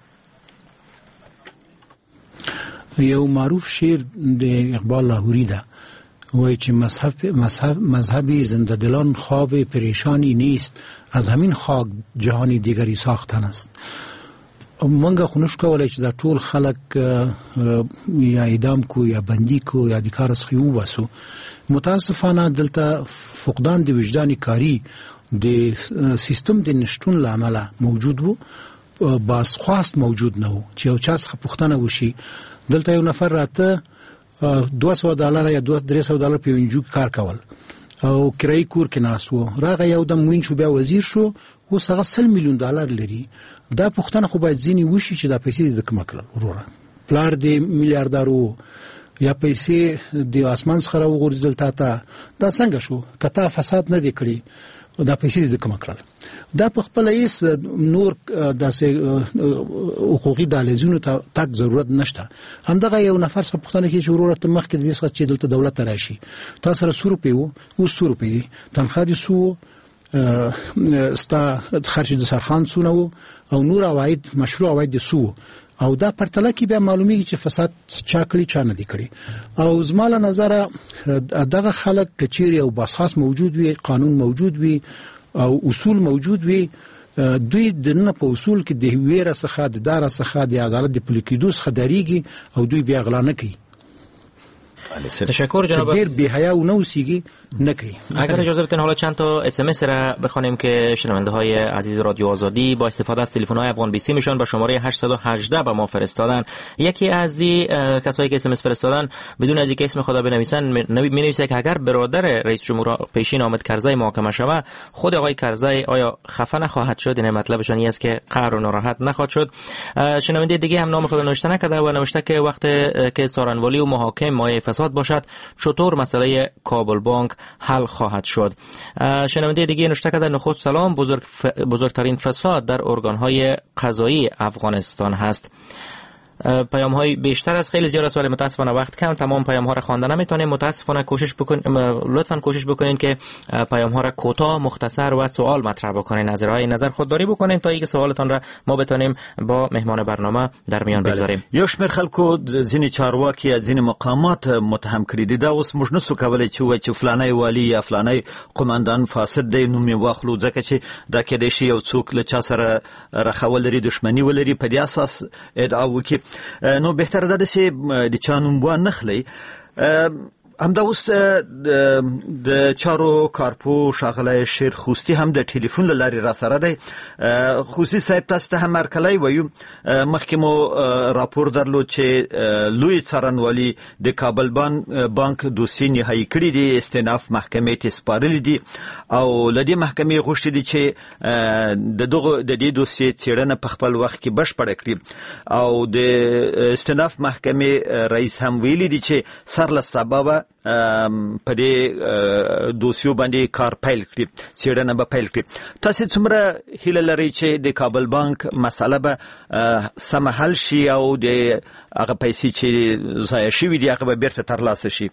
یو معروف شعر د اقبال لاهوری ده، وایي چې مذهب مذهب مذهبی زنده دلان خواب پریشانی نیست، از همین خاک جهانی دیگری ساختن است. منګه خونش کولای چې دا ټول خلک یا اعدام کو یا بندي کو یا د کار څخه وباسو. متاسفانه دلته فقدان د وجدان کاری د سیستم د نشټون لامل موجود وو، باس خواست موجود نه وو چې یو چا څخه پوښتنه وشي. دلته یو نفر راته دوه سوه ډالر یا دوه درې سوه ډالر په انجو کار کول او کرایي کور کې ناست وو، راغی یو دم وین شو بیا وزیر شو، اوس هغه سل میلیون ډالر لري. دا پوښتنه خو باید ځینې وشي چې دا پیسې د کومه کړل وروره، پلار دې میلیاردر وو یا پیسې د اسمان څخه راوغورځېدل تا ته، دا څنګه شو؟ که تا فساد نه دی کړی دا پیسې د کومه کړل؟ دا په خپله هېڅ نور داسې حقوقي دهلیزونو ته تګ ضرورت نشته. همدغه یو نفر څخه پوښتنه کوي چې وروره ته مخکې د دې څخه چې دلته دولت ته راشي تا سره څو روپۍ وو، اوس څو روپۍ دي، تنخوا دې څو وو، ستا خرچ د سرخان څونه وو او نور عواید مشروع عواید دې څو وو، او دا پرتله کې بیا معلومیږي چې فساد چا کړی چا نه دی کړی. او زما له نظره دغه خلک که چیرې یو باسخاص موجود وي، قانون موجود وي او اصول موجود وي، دوی د نه په اصول کې د ویره څخه د دار څخه د عدالت د پلي کېدو څخه ډارېږي او دوی بیا غلا نه کوي. تشکر جناب. دیر بی حیا و نوسیگی نکی. اگر اجازه بدین حالا چند تا اس ام اس را بخوانیم که شنونده های عزیز رادیو آزادی با استفاده از تلفن های افغان بیسی میشن به شماره هشت یک هشت به ما فرستادن. یکی از کسایی که اس ام اس فرستادن بدون از اینکه اسم خدا بنویسن می نویسه که اگر برادر رئیس جمهور پیشین حامد کرزی محاکمه شوه، خود آقای کرزی آیا خفه نخواهد شد؟ این مطلبشون این است که قهر و ناراحت نخواهد شد. شنونده دیگه هم نام خود نوشته نکرده و نوشته که وقتی که سارنوالی و محاکم مایه فساد باشد چطور مسئله کابل بانک حل خواهد شد؟ شنونده دیگه نوشته کرده نخست سلام، بزرگ ف... بزرگترین فساد در ارگان‌های قضایی افغانستان هست. پیام های بیشتر از خیلی زیاد است ولی متاسفانه وقت کم، تمام پیام ها را خوانده نمیتونیم. متاسفانه کوشش بکنید، لطفاً کوشش بکنید که پیام ها را کوتاه، مختصر و سوال مطرح بکنید، نظرهای نظر خودداری بکنید تا اینکه سوالتان را ما بتونیم با مهمان برنامه در میان بگذاریم. یو شمېر خلکو ځینې چارواکي یا ځینې مقامات متهم کړي دي، دا اوس موږ نسو کولی چې ووایو چې فلانی والی یا فلانی قماندان فاسد دی نوم یې واخلو، ځکه چې دا کېدای شي یو څوک له چا سره رخول لري، دښمني ولري، په دې اساس ادعا وکړي. نو بهتره ده چې د چا نوم وانخلئ. همدا اوس د چارو کارپو ښاغلی شیر خوستي هم د ټلیفون له لارې را سره دی. خوستي صاحب تاسو ته هم هرکلی وایو. مخکې مو راپور درلود چې لوی څارنوالي د کابل بانک دوسیې نهایي کړي دي، استیناف محکمې ته سپارلي دي او له دې محکمې غوښتي دي چې د دغه د دې دوسیې څېړنه په خپل وخت کې بشپړه کړي او د استیناف محکمې رئیس هم ویلي دي چې سر له سببه په دې دوسیو باندې کار پیل کړي، څېړنه به پیل کړي. تاسو څومره هیله لرئ چې د کابل بانک مسله به سم حل شي او د هغه پیسې چې ضایع شوي دي هغه به بیرته ترلاسه شي؟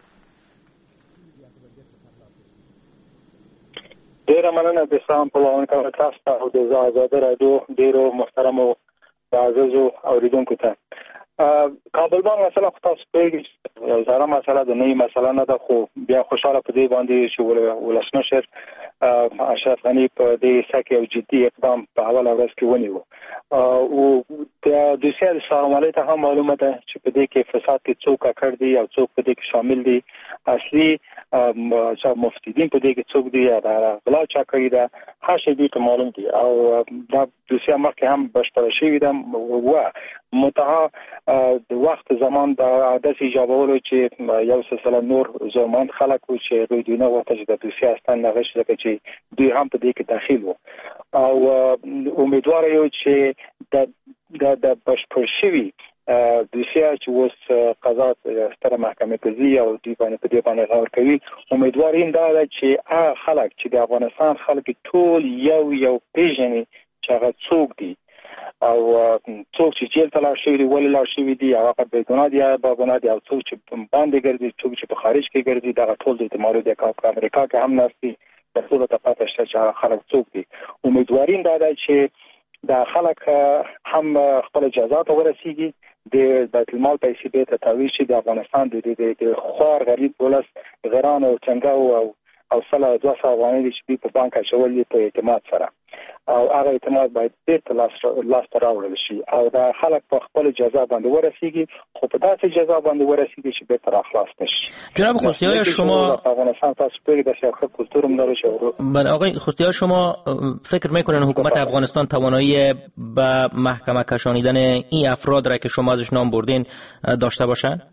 ډیره مننه د سلام په وړاندې کوم تاسو ته او د آزاد رادیو ډیرو محترمو عزیزو اوریدونکو ته. کابل بانک مسله خو تاسو پیږي یو ځاره مسله ده، نه مسله نه ده، خو بیا خوشاله په دې باندې چې ولسمشر اشرف غني په دې سکه یو جدي اقدام په اوله ورځ کې ونیو او د دوسیه د سامالۍ ته هم معلومه ده چې په دې کې فساد کې څوک کړ دي او څوک په دې کې شامل دي. اصلي چې مفتدین په دې کې څوک دي یا غلا چا کړی ده هر شی دې ته معلوم دي او دا دوسیه مخکې هم بشپړه شوې ده و متها د وخت زمان د عادت ایجابولو چې یو سلسله نور زمان خلک و چې روی دونه وته چې د دوسیه استان نغش ځکه چې دوی هم په دې کې داخل وو او امیدوار یو چې د د بشپړ شوي دوسیه چې اوس قضا ستره محکمه قضایي او دوی باندې په دې باندې غور کوي. امیدوار یم دا چې هغه خلک چې د افغانستان خلک ټول یو یو پیژني چې هغه څوک دي او څوک چې جیل ته لاړ شوي دي ولې لاړ شوي دي او هغه بې ګناه دي یا با ګناه دي او څوک چې باندې ګرځي څوک چې په خارج کې ګرځي دغه ټول د معلومات د امریکا کې هم ناست دي د ټول ته پاتې شته چې هغه خلک څوک دي. امیدواریم دا ده چې دا خلک هم خپل جزا ته ورسیږي، د بیت المال پیسې به ته تاویل شي، د افغانستان د خوار غریب ولس غیران او څنګه او او سلا دوه سوه افغانۍ چې په بانک اچول دي په اعتماد سره او هغه اعتماد باید بیرته لاس ته راوړل شي او دا خلک په خپل جزا باندې ورسیږي، خو په داسې جزا باندې ورسیږي چې بیرته راخلاص نشي. جناب خوستیار شما افغانستان تاسو پیږي د سیاست کلتور هم داره شو. بله آقای خوستیار شما فکر میکنن حکومت افغانستان توانایی به محکمه کشانیدن این افراد را که شما ازش نام بردین داشته باشن؟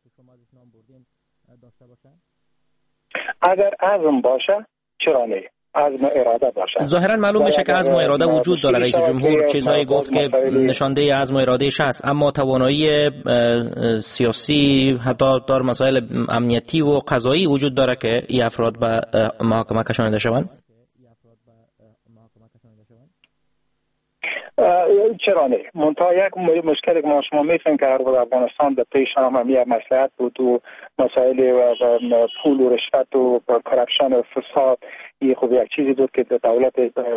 اگر عزم باشه چرا نه؟ عزم اراده باشه. ظاهرا معلوم میشه که عزم و اراده وجود داره. رئیس جمهور چیزهایی گفت که نشانده عزم و ارادهش هست، اما توانایی سیاسی حتی در مسائل امنیتی و قضایی وجود داره که این افراد به محاکمه کشانیده شوند؟ چرا نه؟ منتها یک مشکلی که ما شما میفهمیم که در افغانستان به پیش هم هم یک مصلحت بود و مسائل پول و رشوت و کرپشن و فساد، این خوب یک چیزی بود که دولت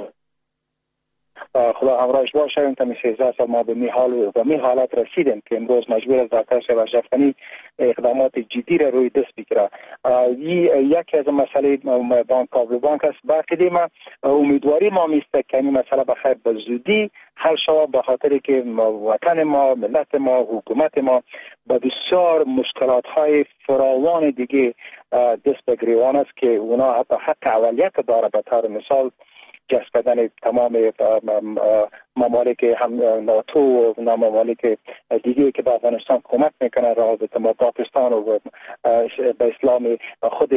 خدا همراهش باشه. این تمی سیزده سال ما به می حال و به می حالت رسیدیم که امروز مجبور از دکتر شهباز اشرفی اقدامات جدی را روی دست بگیره. یکی از مسئله بانک کابل بانک است. باقی ما امیدواری ما میسته که این مسئله بخیر به زودی حل شود، به خاطر که وطن ما، ملت ما، حکومت ما با بسیار مشکلات های فراوان دیگه دست به گریوان است که اونا حتی حق اولیت داره. به طور مثال جذب کردن تمام ممالک هم ناتو و ممالک دیگه که به افغانستان کمک میکنن، رابطه با پاکستان و به اسلام خود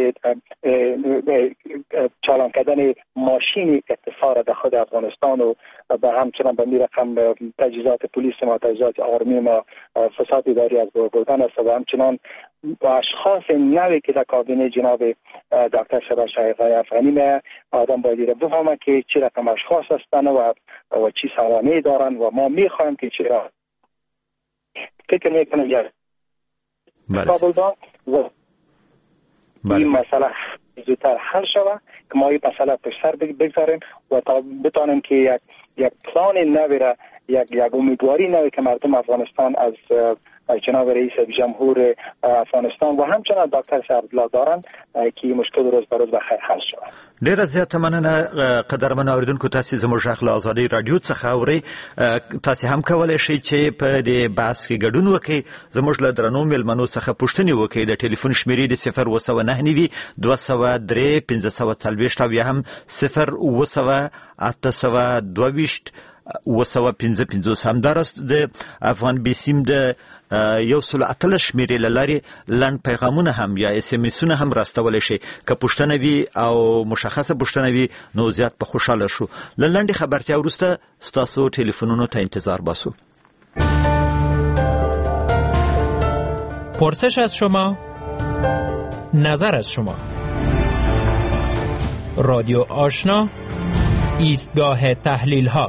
چالان کردن ماشین اتصال در خود افغانستان و به همچنان به رقم تجهیزات پلیس ما، تجهیزات آرمی ما، فساد اداری از بردن است و همچنان اشخاص نوی که در کابینه جناب دکتر شهباز اشرفی آدم باید را بفهمه که چه رقم اشخاص هستند و و چی سوانه دارن و ما میخوایم که چرا فکر میکنم یا کابل بانک و این مسئله زودتر حل شود که ما این مسئله پیش سر بگذاریم و تا بتانیم که یک یک پلان نوی را یک یک امیدواری نوی که مردم افغانستان از جناب رئیس جمهور افغانستان و همچنان دکتر عبدالله دارن که مشکل روز به روز بخیر حل شود. ډیره زیاته مننه قدرمن اوریدونکو، تاسو زموږ غږ له ازادي رادیو څخه اورئ. تاسو هم کولی شئ چې په دې بحث کې ګډون وکړئ. زموږ له درنو میلمنو څخه پوښتنې وکړئ. د ټلیفون شمیرې د صفر اوه سوه نهه نوي دوه سوه درې پنځه سوه څلوېښت او یا هم صفر اوه سوه اته سوه دوه ویشت اوه سوه پنځه پنځوس. همداراز د افغان بیسیم د یو سل اتلس شمیرې له لارې لنډ پیغامونه هم یا اس ام اسونه هم راستولی شي. که پوښتنه وي او مشخصه پوښتنه وي نو زیات به خوشحاله شو. له لنډې خبرتیا وروسته ستاسو ټلیفونونو ته انتظار باسو. پرسش از شما، نظر از شما. رادیو آشنا، ایستگاه تحلیل ها.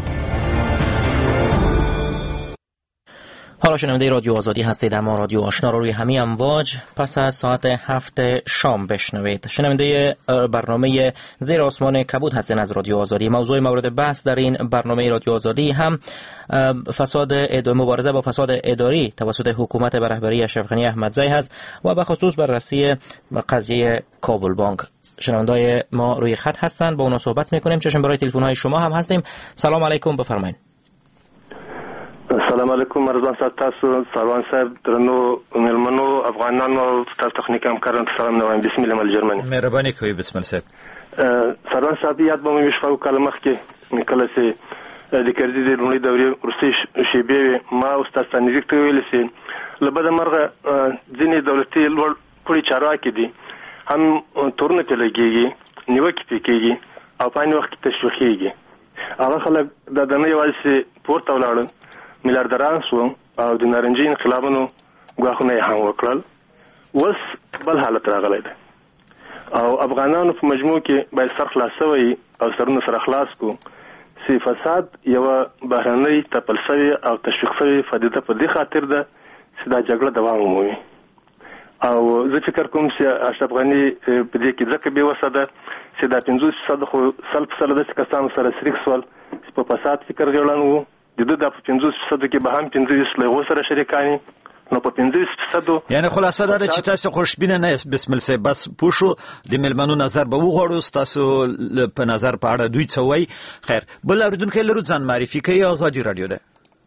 حالا شنونده رادیو آزادی هستید، اما رادیو آشنا رو روی همین امواج پس از ساعت هفت شام بشنوید. شنونده برنامه زیر آسمان کبود هستین از رادیو آزادی. موضوع مورد بحث در این برنامه رادیو آزادی هم فساد مبارزه با فساد اداری توسط حکومت به رهبری اشرف غنی احمدزی هست و به خصوص بررسی قضیه کابل بانک. شنوندای ما روی خط هستن، با اونا صحبت میکنیم. چشم برای تلفن های شما هم هستیم. سلام علیکم، بفرمایید. السلام علیکم مرزبان صاحب، تاسو سروان صاحب، درنو ملمنو افغانانو تاسو تخنیک همکاران سلام نوایم. بسم الله مل جرمنی. مهرباني کوي بسم الله صاحب. سروان صاحب یاد به مې شپږ کاله مخکې کله چې د کردي د لومړۍ دورې وروستۍ شېبې ما استاد ستانیزیک ته ویل چې له بده مرغه ځینې دولتي لوړ پوړي چارواکي دي هم تورونه پې لګېږي، نیوکې پې کېږي او په عین وخت کې تشویقېږي. هغه خلک د دنه یوازې پورته ولاړل، میلیاردران شو او د نارنجي انقلابونو ګواښونه یې هم وکړل. اوس بل حالت راغلی دی او افغانانو په مجموع کې باید سر خلاص شوی او سرونه سره خلاص کو چې فساد یوه بهرنۍ تپل شوې او تشویق شوې پدیده په دې خاطر ده چې دا جګړه دوام ومومي. او زه فکر کوم چې اشرف غني په دې کې ځکه بېوسه ده چې دا پنځوس فیصده خو سل فیصده داسې کسانو سره شریک شول چې په فساد فکر جوړن وو. د ده دا په پنځوس فیصده کې به هم پنځه ویشت له هغو سره شریکاني، نو په پنځه ویشت فیصدو یعنې خلاصه دا ده چې تاسو خوشبینه نه یاست. بسم الله صاحب، بس پوه شو د مېلمنو نظر به وغواړو، ستاسو په نظر په اړه دوی څه وایي. خیر، بل اورېدونکی لرو، ځان معرفي کوي. آزادی رادیو ده.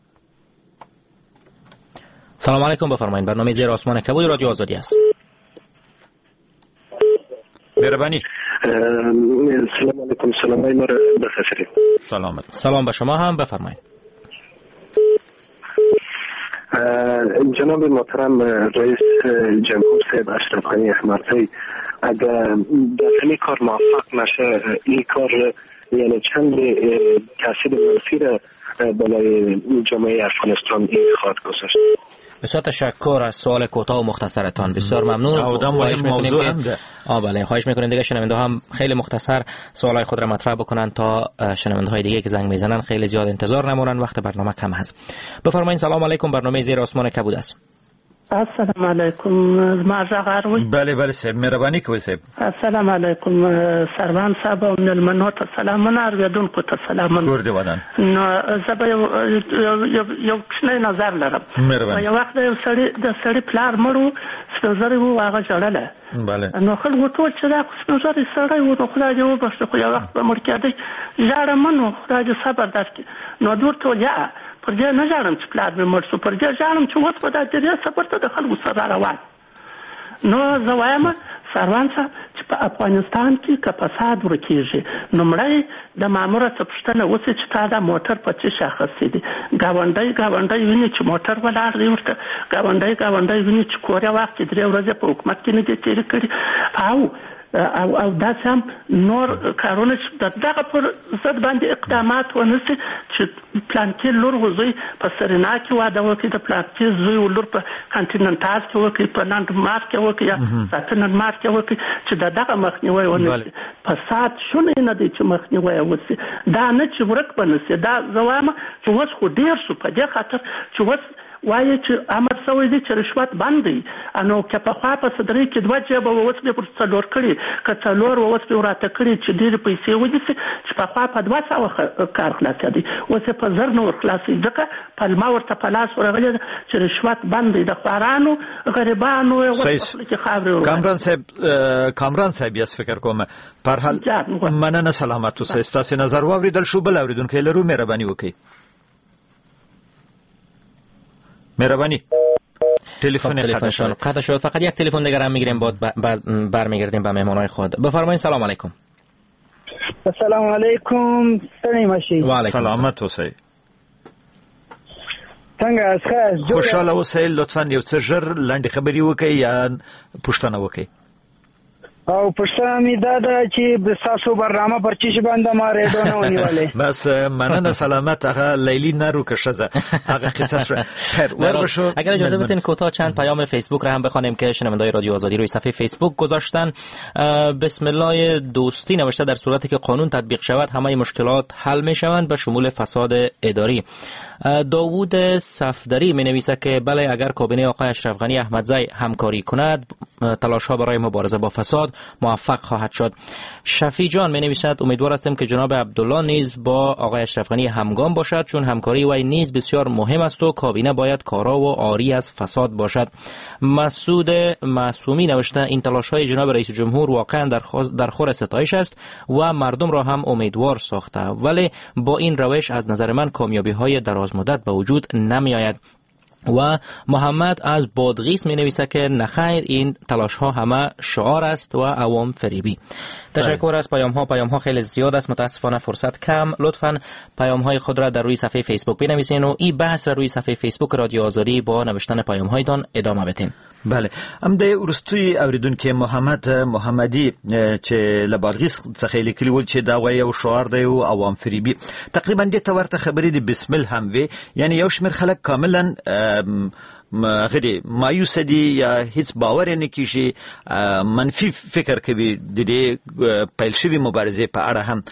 سلام علیکم، بفرمایید. برنامه زیر آسمان کبود رادیو آزادی است. مهربانی. سلام علیکم. سلام علیکم. بخیر. سلام. سلام به شما هم، بفرمایید. جناب محترم رئیس جمهور صاحب اشرف غنی احمدزی اگر در همین کار موفق نشه، این کار یعنی چند تاثیر منفی را بالای جامعه افغانستان این خواهد گذاشت. بسیار تشکر از سوال کوتاه و مختصرتان، بسیار ممنون. خواهش موضوع هم ده. آ بله، خواهش میکنیم دیگه شنونده هم خیلی مختصر سوالای خود را مطرح بکنن تا شنونده های دیگه که زنگ میزنن خیلی زیاد انتظار نمونن، وقت برنامه کم هست. بفرمایید. سلام علیکم، برنامه زیر آسمان کبود است. السلام علیکم. ما زغاروی. بله بله صاحب، مهربانی کوي صاحب. السلام علیکم سروان صاحب او ملمنو ته سلامونه، اوریدونکو ته سلامونه. کور دی ودان. نو زه یو یو څه نظر لرم. مهرباني. یو وخت یو سړی د سړی پلار مړو سپوزري وو، هغه جړله. بله. نو خلکو ټول چې دا سپوزري سړی وو، نو خدای دې وبخښي، خو یو وخت به مړ کېدی، ژاړه منو، خدای دې صبر درکړي. نو دوی ټول یا پر دې نه ژاړم چې پلار مې مړ شو، پر دې ژاړم چې اوس په دا جریه صبر ته د خلکو سره روان. نو زه وایم سروان صاحب چې په افغانستان کې که فساد ورکېږي، لومړی د ماموره څه پوښتنه وشي چې تا دا موټر په څه شي اخیستی دی. ګاونډی ګاونډی ویني چې موټر ولاړ دی ورته، ګاونډی ګاونډی ویني چې کور یې واخلي، درې ورځې په حکومت کې نه دي تېرې کړي. او او او داسې هم نور کارونه چې دغه پر ضد باندې اقدامات ونشي چې پلانکي لور وزوی په سرینا کې واده وکړي، د پلانکي زوی ولور په کانټیننټال کې وکړي، په لنډ مارک کې وکړي یا ساتنن مارک کې وکړي، چې دغه مخنیوي ونشي. فساد شونه نه دی چې مخنیوي وشي، دا نه چې ورک بنسي. دا زوامه چې اوس خو ډیر شو په دې خاطر چې اوس وایي چې امر شوی دی چې رشوت بند دی. نو که پخوا په صدرۍ کې دوه جیبه اوس به پر څلور کړي، که څلور اوس به وراته کړي چې ډېرې پیسې ونیسي، چې پخوا په دوه سوه کار خلاصېدی، اوس یې په زر نه ورخلاصوي، ځکه پلمه ورته په لاس ورغلې ده چې رشوت بند دی. د خوارانو غریبانو یې اوس په خوله کې خاورې ور کامران صاحب کامران صاحب یاست فکر کوم. په هر حال مننه، سلامت اوسئ. ستاسې نظر واورېدل شو. بل اورېدونکی لرو، مهرباني وکړئ. مهربانی. تلفن تلفنشون قطع شد. فقط یک تلفن دیگر هم میگیریم، بعد برمیگردیم به مهمانای خود. بفرمایید. سلام علیکم. سلام علیکم. سلام سلامت اوسئ. څنګه اسخه خوشاله اوسئ. لطفا یو څه ژر لنډې خبرې وکړئ یا پوښتنه وکړئ. او پښتنه می دادا چې د تاسو برنامه پر چی باندې ما ریډو نه ونیولې. بس مننه سلامت. هغه لیلی نرو که شزه هغه قصه شو. خیر ورشو. اگر اجازه بدین کوتاه چند پیام فیسبوک را هم بخوانیم که شنوندای رادیو آزادی روی صفحه فیسبوک گذاشتن. بسم الله دوستی نوشته در صورتی که قانون تطبیق شود همه مشکلات حل می شوند به شمول فساد اداری. داوود صفدری می نویسه که بله اگر کابینه آقای اشرف غنی احمدزی همکاری کند تلاش ها برای مبارزه با فساد موفق خواهد شد. شفیع جان می نویسد امیدوار هستم که جناب عبدالله نیز با آقای اشرف غنی همگام باشد چون همکاری وی نیز بسیار مهم است و کابینه باید کارا و عاری از فساد باشد. مسعود معصومی نوشته این تلاش های جناب رئیس جمهور واقعا در خور ستایش است و مردم را هم امیدوار ساخته ولی با این روش از نظر من کامیابی های دراز مدت به وجود نمی آید. و محمد از بادغیس می نویسه که نخیر این تلاش ها همه شعار است و عوام فریبی. تشکر از پیام ها. پیام ها خیلی زیاد است، متاسفانه فرصت کم. لطفاً پیام های خود را در روی صفحه فیسبوک بنویسین و این بحث را روی صفحه فیسبوک رادیو آزادی با نوشتن پیام هایتان ادامه بدین. بله ام د ورستوی اوریدونکو محمد محمدی چې لبارغیس څخه لیکلی ول چې دا وایي او شعار دی او عوام فریبی تقریبا د تورته خبرې د بسم الله هم وی یعنی یو شمیر خلک کاملا غری مایوس دي یا هیڅ باور نه کیږي منفي فکر کوي د دې پیل شوی مبارزه په اړه هم.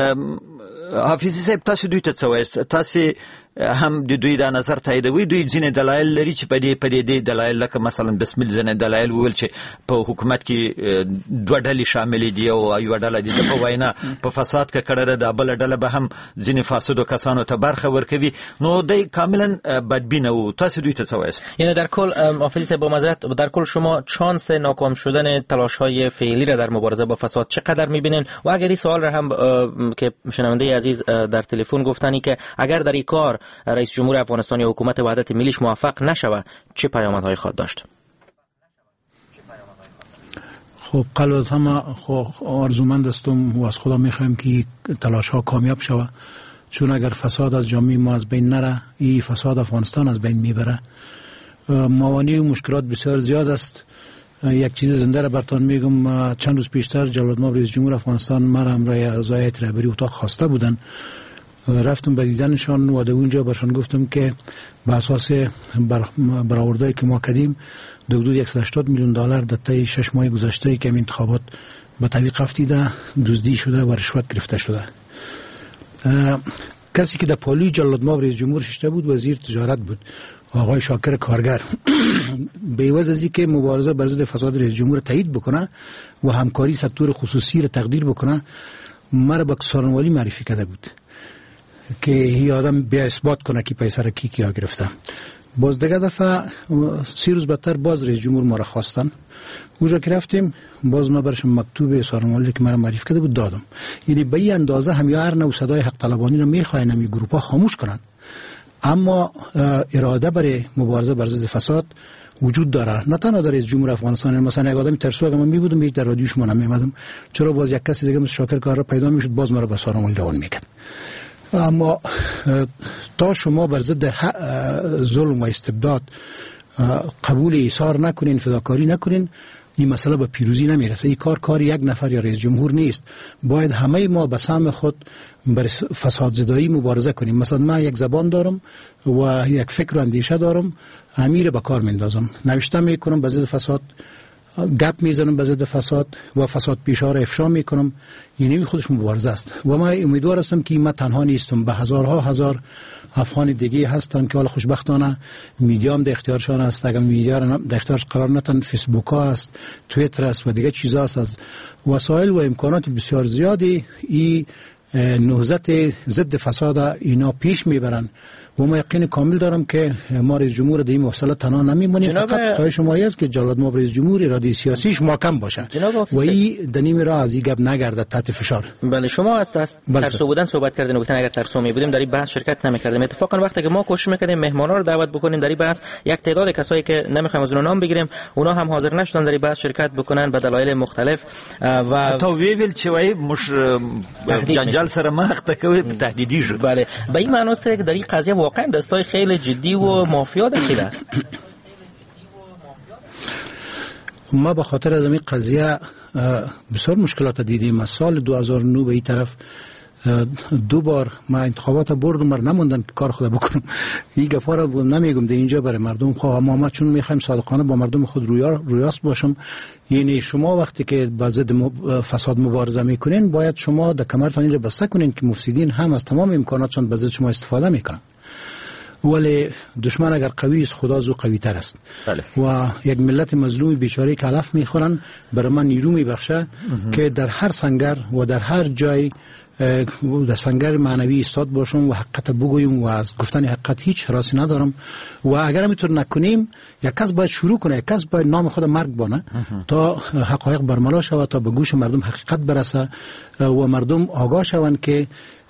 حافظ صاحب تاسو دوی ته څه وایي؟ تاسو هم د دوی د نظر تاییدوي؟ دوی ځینې دلایل لري چې په دې په دې دلایل لکه مثلا بسم الله ځنه دلایل ویل چې په حکومت کې دوه ډلې شامل دي او یو ډله دي په وینا په فساد کې کړه د بل ډله به هم ځینې فاسدو کسانو ته برخه ورکوي نو دوی کاملا بدبین او تاسو دوی ته څه وایي؟ یعنی در کل حافظ با معذرت در کل شما چانس ناکام شدن تلاش‌های فعلی را در مبارزه با فساد چقدر می‌بینین؟ و اگر این سوال را هم که شنونده عزیز در تلفن گفتنی که اگر در این کار رئیس جمهور افغانستان یا حکومت وحدت ملیش موفق نشود چه پیامدهای خواهد داشت؟ خب قبل از همه آرزومند هستم و از خدا میخوایم که تلاش ها کامیاب شود چون اگر فساد از جامعه ما از بین نره این فساد افغانستان از بین میبره. موانع و مشکلات بسیار زیاد است. یک چیز زنده را براتون میگم. چند روز پیشتر جلال مآب رئیس جمهور افغانستان مرا همراه اعضای هیئت رهبری اتاق خواسته بودن. رفتم به دیدنشان و در اونجا برشان گفتم که به اساس برآوردهایی که ما کردیم حدود صد و هشتاد میلیون دلار در طی شش ماه گذشته که این انتخابات به تعویق افتیده دزدی شده و رشوت گرفته شده. کسی که در پالوی جلال مآب رئیس جمهور ششته بود وزیر تجارت بود آقای شاکر کارگر. به عوض از اینکه مبارزه بر ضد فساد رئیس جمهور تایید بکنه و همکاری سکتور خصوصی را تقدیر بکنه مرا به سارنوالی معرفی کرده بود که این آدم بیا اثبات کنه که پیسه را کی کیا گرفته. باز دیگه دفعه سی روز بعدتر باز رئیس جمهور ما را خواستن. اونجا که رفتیم باز ما برشم مکتوب سارنوالی که مرا معرفی کرده بود دادم. یعنی به این اندازه هم هر نوع صدای حق طلبانی را میخواین هم گروه ها خاموش کنن اما اراده برای مبارزه بر ضد فساد وجود داره. نه تنها در رئیس جمهور افغانستان مثلا یک آدم ترسو اگه من میبودم هیچ در رادیوش من نمیمدم چرا باز یک کسی دیگه مثل شاکر کارا پیدا میشد باز مرا به سارنوالی روان میکرد. اما تا شما بر ضد ظلم و استبداد قبول ایثار نکنین فداکاری نکنین این مسئله به پیروزی نمیرسه. این کار کار یک نفر یا رئیس جمهور نیست. باید همه ما به سهم خود بر فساد زدایی مبارزه کنیم. مثلا من یک زبان دارم و یک فکر و اندیشه دارم امیر به کار میندازم نوشته میکنم به ضد فساد گپ میزنم به ضد فساد و فساد پیشا را افشا میکنم. یعنی خودش مبارزه است و من امیدوار هستم که من تنها نیستم. به هزارها هزار افغان دیگه هستن که حالا خوشبختانه میدیا هم در اختیارشان است. اگر میدیا در اختیارش قرار نتن فیسبوک ها است توییتر است و دیگه چیزا است. از وسایل و امکانات بسیار زیادی این نهضت ضد فساد اینا پیش میبرن و ما یقین کامل دارم که ما رئیس جمهور در این مسئله تنها نمیمونیم. فقط خواهش ما است که جلال مآب رئیس جمهور اراده سیاسیش محکم باشه و این در نیم راه از این گپ نگرده تحت فشار. بله شما از ترسو بودن صحبت کردین و گفتن اگر ترسو می بودیم در این بحث شرکت نمیکردیم. اتفاقا وقتی که ما کوشش میکردیم مهمانا رو دعوت بکنیم در این بحث یک تعداد کسایی که نمیخوایم از اونها نام بگیریم اونا هم حاضر نشدن در این بحث شرکت بکنن به دلایل مختلف و تا ویل چې وای مش جنجال سره مخ تکوي تهدیدی شد. بله به این معنی است که در این قضیه واقعا دستای خیلی جدی و مافیا داخل است. ما به خاطر از این قضیه بسیار مشکلات دیدیم. سال دو هزار و نه به این طرف دو بار ما انتخابات بردم، مر نموندن کار خود بکنم. این گفا را نمیگم در اینجا برای مردم، خواه ما چون میخوایم صادقانه با مردم خود رویا رویاست باشم. یعنی شما وقتی که با ضد فساد مبارزه میکنین باید شما در کمرتان اینجا بسته کنین که مفسدین هم از تمام امکاناتشان به ضد شما استفاده میکنن. ولی دشمن اگر قوی است خدا زو قوی تر است. بله. و یک ملت مظلوم بیچاره که علف میخورن برای من نیرو میبخشه که در هر سنگر و در هر جای در سنگر معنوی ایستاد باشم و حقیقت بگویم و از گفتن حقیقت هیچ راسی ندارم. و اگر میتور نکنیم یک کس باید شروع کنه، یک کس باید نام خود مرگ بانه تا حقایق برملا شود، تا به گوش مردم حقیقت برسه و مردم آگاه شوند که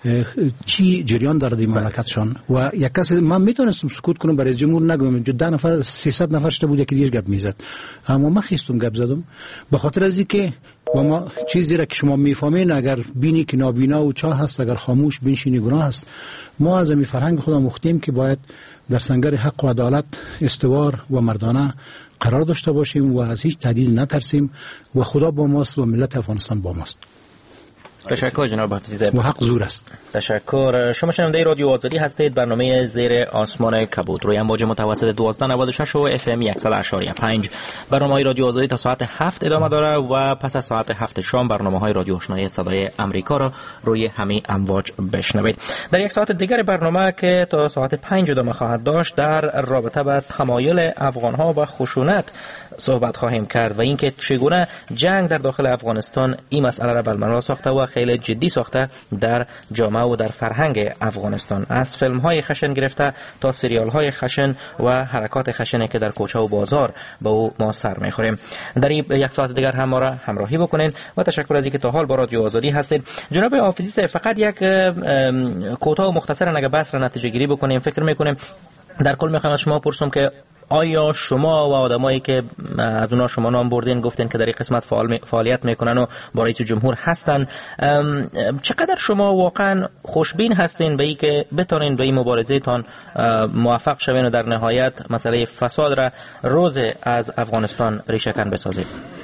چی جریان داره این مملکتشان. و یک کسی من میتونستم سکوت کنم برای جمهور نگویم، ده نفر سیصد نفر شده بود یکی دیگه گپ میزد، اما من خیستم گپ زدم به خاطر از اینکه و ما چیزی را که شما میفهمین اگر بینی که نابینا و چاه هست، اگر خاموش بنشینی گناه هست. ما از این فرهنگ خدا مختیم که باید در سنگر حق و عدالت استوار و مردانه قرار داشته باشیم و از هیچ تهدید نترسیم و خدا با ماست و ملت افغانستان با ماست. تشکر جناب حافظی زاده. و حق زور است. تشکر. شما شنونده رادیو آزادی هستید. برنامه زیر آسمان کبود روی امواج متوسط دوازده نود و شش و اف ام صد و اشاری پنج. برنامه رادیو آزادی تا ساعت هفت ادامه داره و پس از ساعت هفت شام برنامه های رادیو آشنای صدای امریکا را روی همین امواج بشنوید. در یک ساعت دیگر برنامه که تا ساعت پنج ادامه خواهد داشت در رابطه با تمایل افغان ها و خشونت صحبت خواهیم کرد و اینکه چگونه جنگ در داخل افغانستان این مسئله را بالمرا ساخته و خیلی جدی ساخته در جامعه و در فرهنگ افغانستان، از فیلم های خشن گرفته تا سریال های خشن و حرکات خشنی که در کوچه و بازار به او ما سر میخوریم. در این یک ساعت دیگر هم ما را همراهی بکنین و تشکر از اینکه تا حال با رادیو آزادی هستید. جناب حافظی فقط یک کوتاه و مختصر اگه بحث را نتیجه گیری بکنیم، فکر میکنیم در کل میخوام از شما پرسم که آیا شما و آدمایی که از اونا شما نام بردین گفتین که در این قسمت فعال فعالیت میکنن و با رئیس جمهور هستن، چقدر شما واقعا خوشبین هستین به اینکه بتونین به این مبارزه تان موفق شوین و در نهایت مسئله فساد را روز از افغانستان ریشه‌کن بسازید؟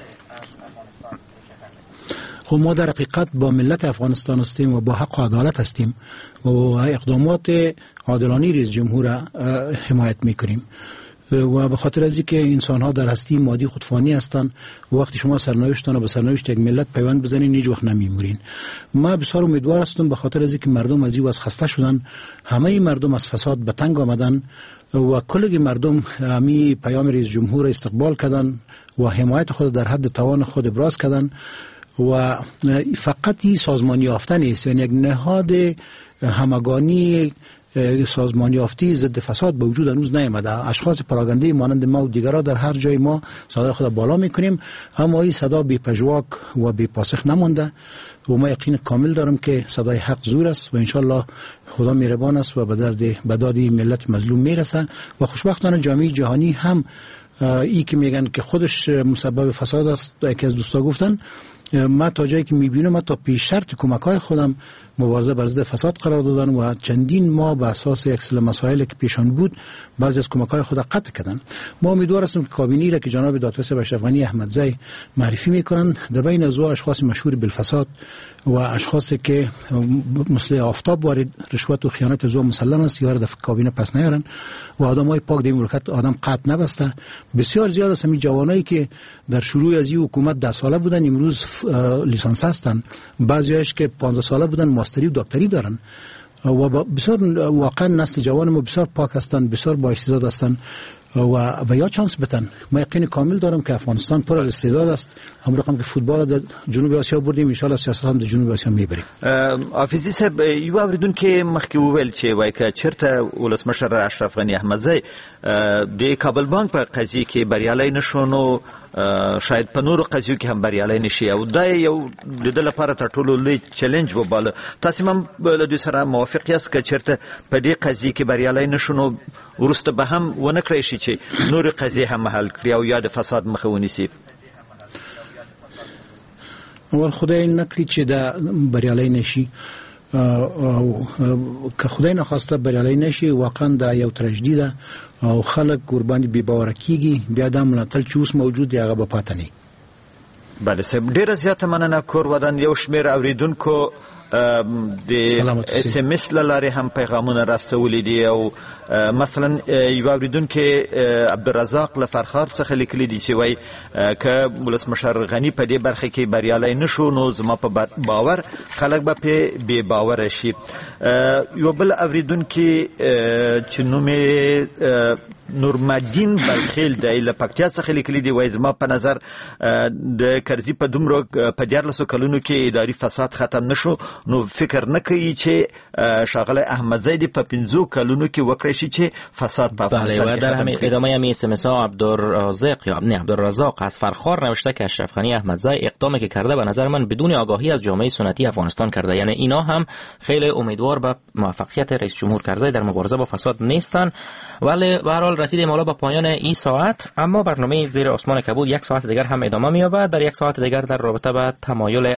خب ما در حقیقت با ملت افغانستان هستیم و با حق و عدالت هستیم و اقدامات عادلانه رئیس جمهور حمایت میکنیم و به خاطر از اینکه انسان ها در هستی مادی خودفانی هستند و وقتی شما سرنوشتان و به سرنوشت یک ملت پیوند بزنین هیچ وقت نمیمورین. ما بسیار امیدوار هستم به خاطر از اینکه مردم از این وضع خسته شدن، همه مردم از فساد به تنگ آمدن و کل مردم همی پیام رئیس جمهور استقبال کردن و حمایت خود در حد توان خود ابراز کردن و فقط این سازمانی یافته نیست، یعنی یک نهاد همگانی سازمانی یافتی ضد فساد به وجود هنوز نیامده. اشخاص پراگنده مانند ما و دیگرها در هر جای ما صدای خود بالا میکنیم، اما این صدا بی پژواک و بی پاسخ نمونده و ما یقین کامل دارم که صدای حق زور است و انشالله خدا مهربان است و به درد به داد ملت مظلوم میرسه و خوشبختانه جامعه جهانی هم ای که میگن که خودش مسبب فساد است، یکی از دوستا گفتن، ما تا جایی که میبینم ما تا پیش شرط کمک‌های خودم مبارزه بر ضد فساد قرار دادن و چندین ما به اساس یک سری مسائلی که پیشان بود بعضی از کمک‌های خود قطع کردن. ما امیدوار هستیم که کابینه را که جناب دکتر صاحب اشرف غنی احمدزی معرفی میکنن در بین از اشخاص مشهور بالفساد و اشخاصی که مثل آفتاب وارد رشوت و خیانت زو مسلم است یار در کابینه پس نیارن و آدمای پاک در مملکت آدم قطع نبسته. بسیار زیاد است همین جوانایی که در شروع از این حکومت ده ساله بودن امروز لیسانس هستن، بعضیاش که پانزده ساله بودن ماستری و دکتری دارن و بسیار واقعا نسل جوان ما بسیار پاک هستن، بسیار با استعداد هستن و و یا چانس بتن. ما یقین کامل دارم که افغانستان پر از استعداد است. هم رقم که فوتبال در جنوب آسیا بردیم، ان شاء الله سیاست هم در جنوب آسیا میبریم. حافظی صاحب یو اوریدون کې مخکې وویل چې وای که چیرته ولسمشر اشرف غنی احمدزی د کابل بانک په قضیه کې بریالي نشو نو شاید په نورو قضیو کې هم بریالي نشي او دا یو د دې لپاره تر ټولو لوی چیلنج وباله. تاسو هم له دې سره موافق یاست که چیرته په دې قضیه کې بریالي نشو نو ورسته به هم ونه کړی شي چې نورو قضیې هم حل کړي او یا د فساد مخه ونیسي؟ اول خدای نکړي چې دا بریالي نشي او که خدای نخواسته بریالي نشي واقعا دا یو تراژدي ده او خلک قرباني بي باور کیږي، بیا د ملاتړ چې اوس موجود دی هغه به پاتې نه. بله صاحب ډیره زیاته مننه. کور ودان یو شمیر اوریدونکو د اس ام اس لاره هم پیغامونه راستولې دي او مثلا یو اوریدونکو عبدالرزاق لفرخار څخه لیکلي دي چې وای ک ولسمشر غنی په دې برخه کې بریالي نشو نو زما په باور خلک به په بے باور شي. یو بل اوریدونکو چې نومې نورمدین بلخیل د لپکتیا څخه لیکلي دی وای زما په نظر د کرزي په دومره په دیارلسو کلونو کې اداري فساد ختم نشو نو فکر نه کوي چې شاغله احمدزی په پنځو کلونو کې وکړي شي چې فساد په افغانستان کې در همین ادامه هم اس ام اس عبدالرزاق یا نه عبدالرزاق از فرخار نوشته که اشرف غنی احمدزی اقدامی که کرده به نظر من بدون آگاهی از جامعه سنتی افغانستان کرده. یعنی اینا هم خیلی امیدوار به موفقیت رئیس جمهور کرزی در مبارزه با فساد نیستن. ولی به هر حال رسیدیم حالا به پایان این ساعت، اما برنامه زیر آسمان کبود یک ساعت دیگر هم ادامه می‌یابد. در یک ساعت دیگر در رابطه با تمایل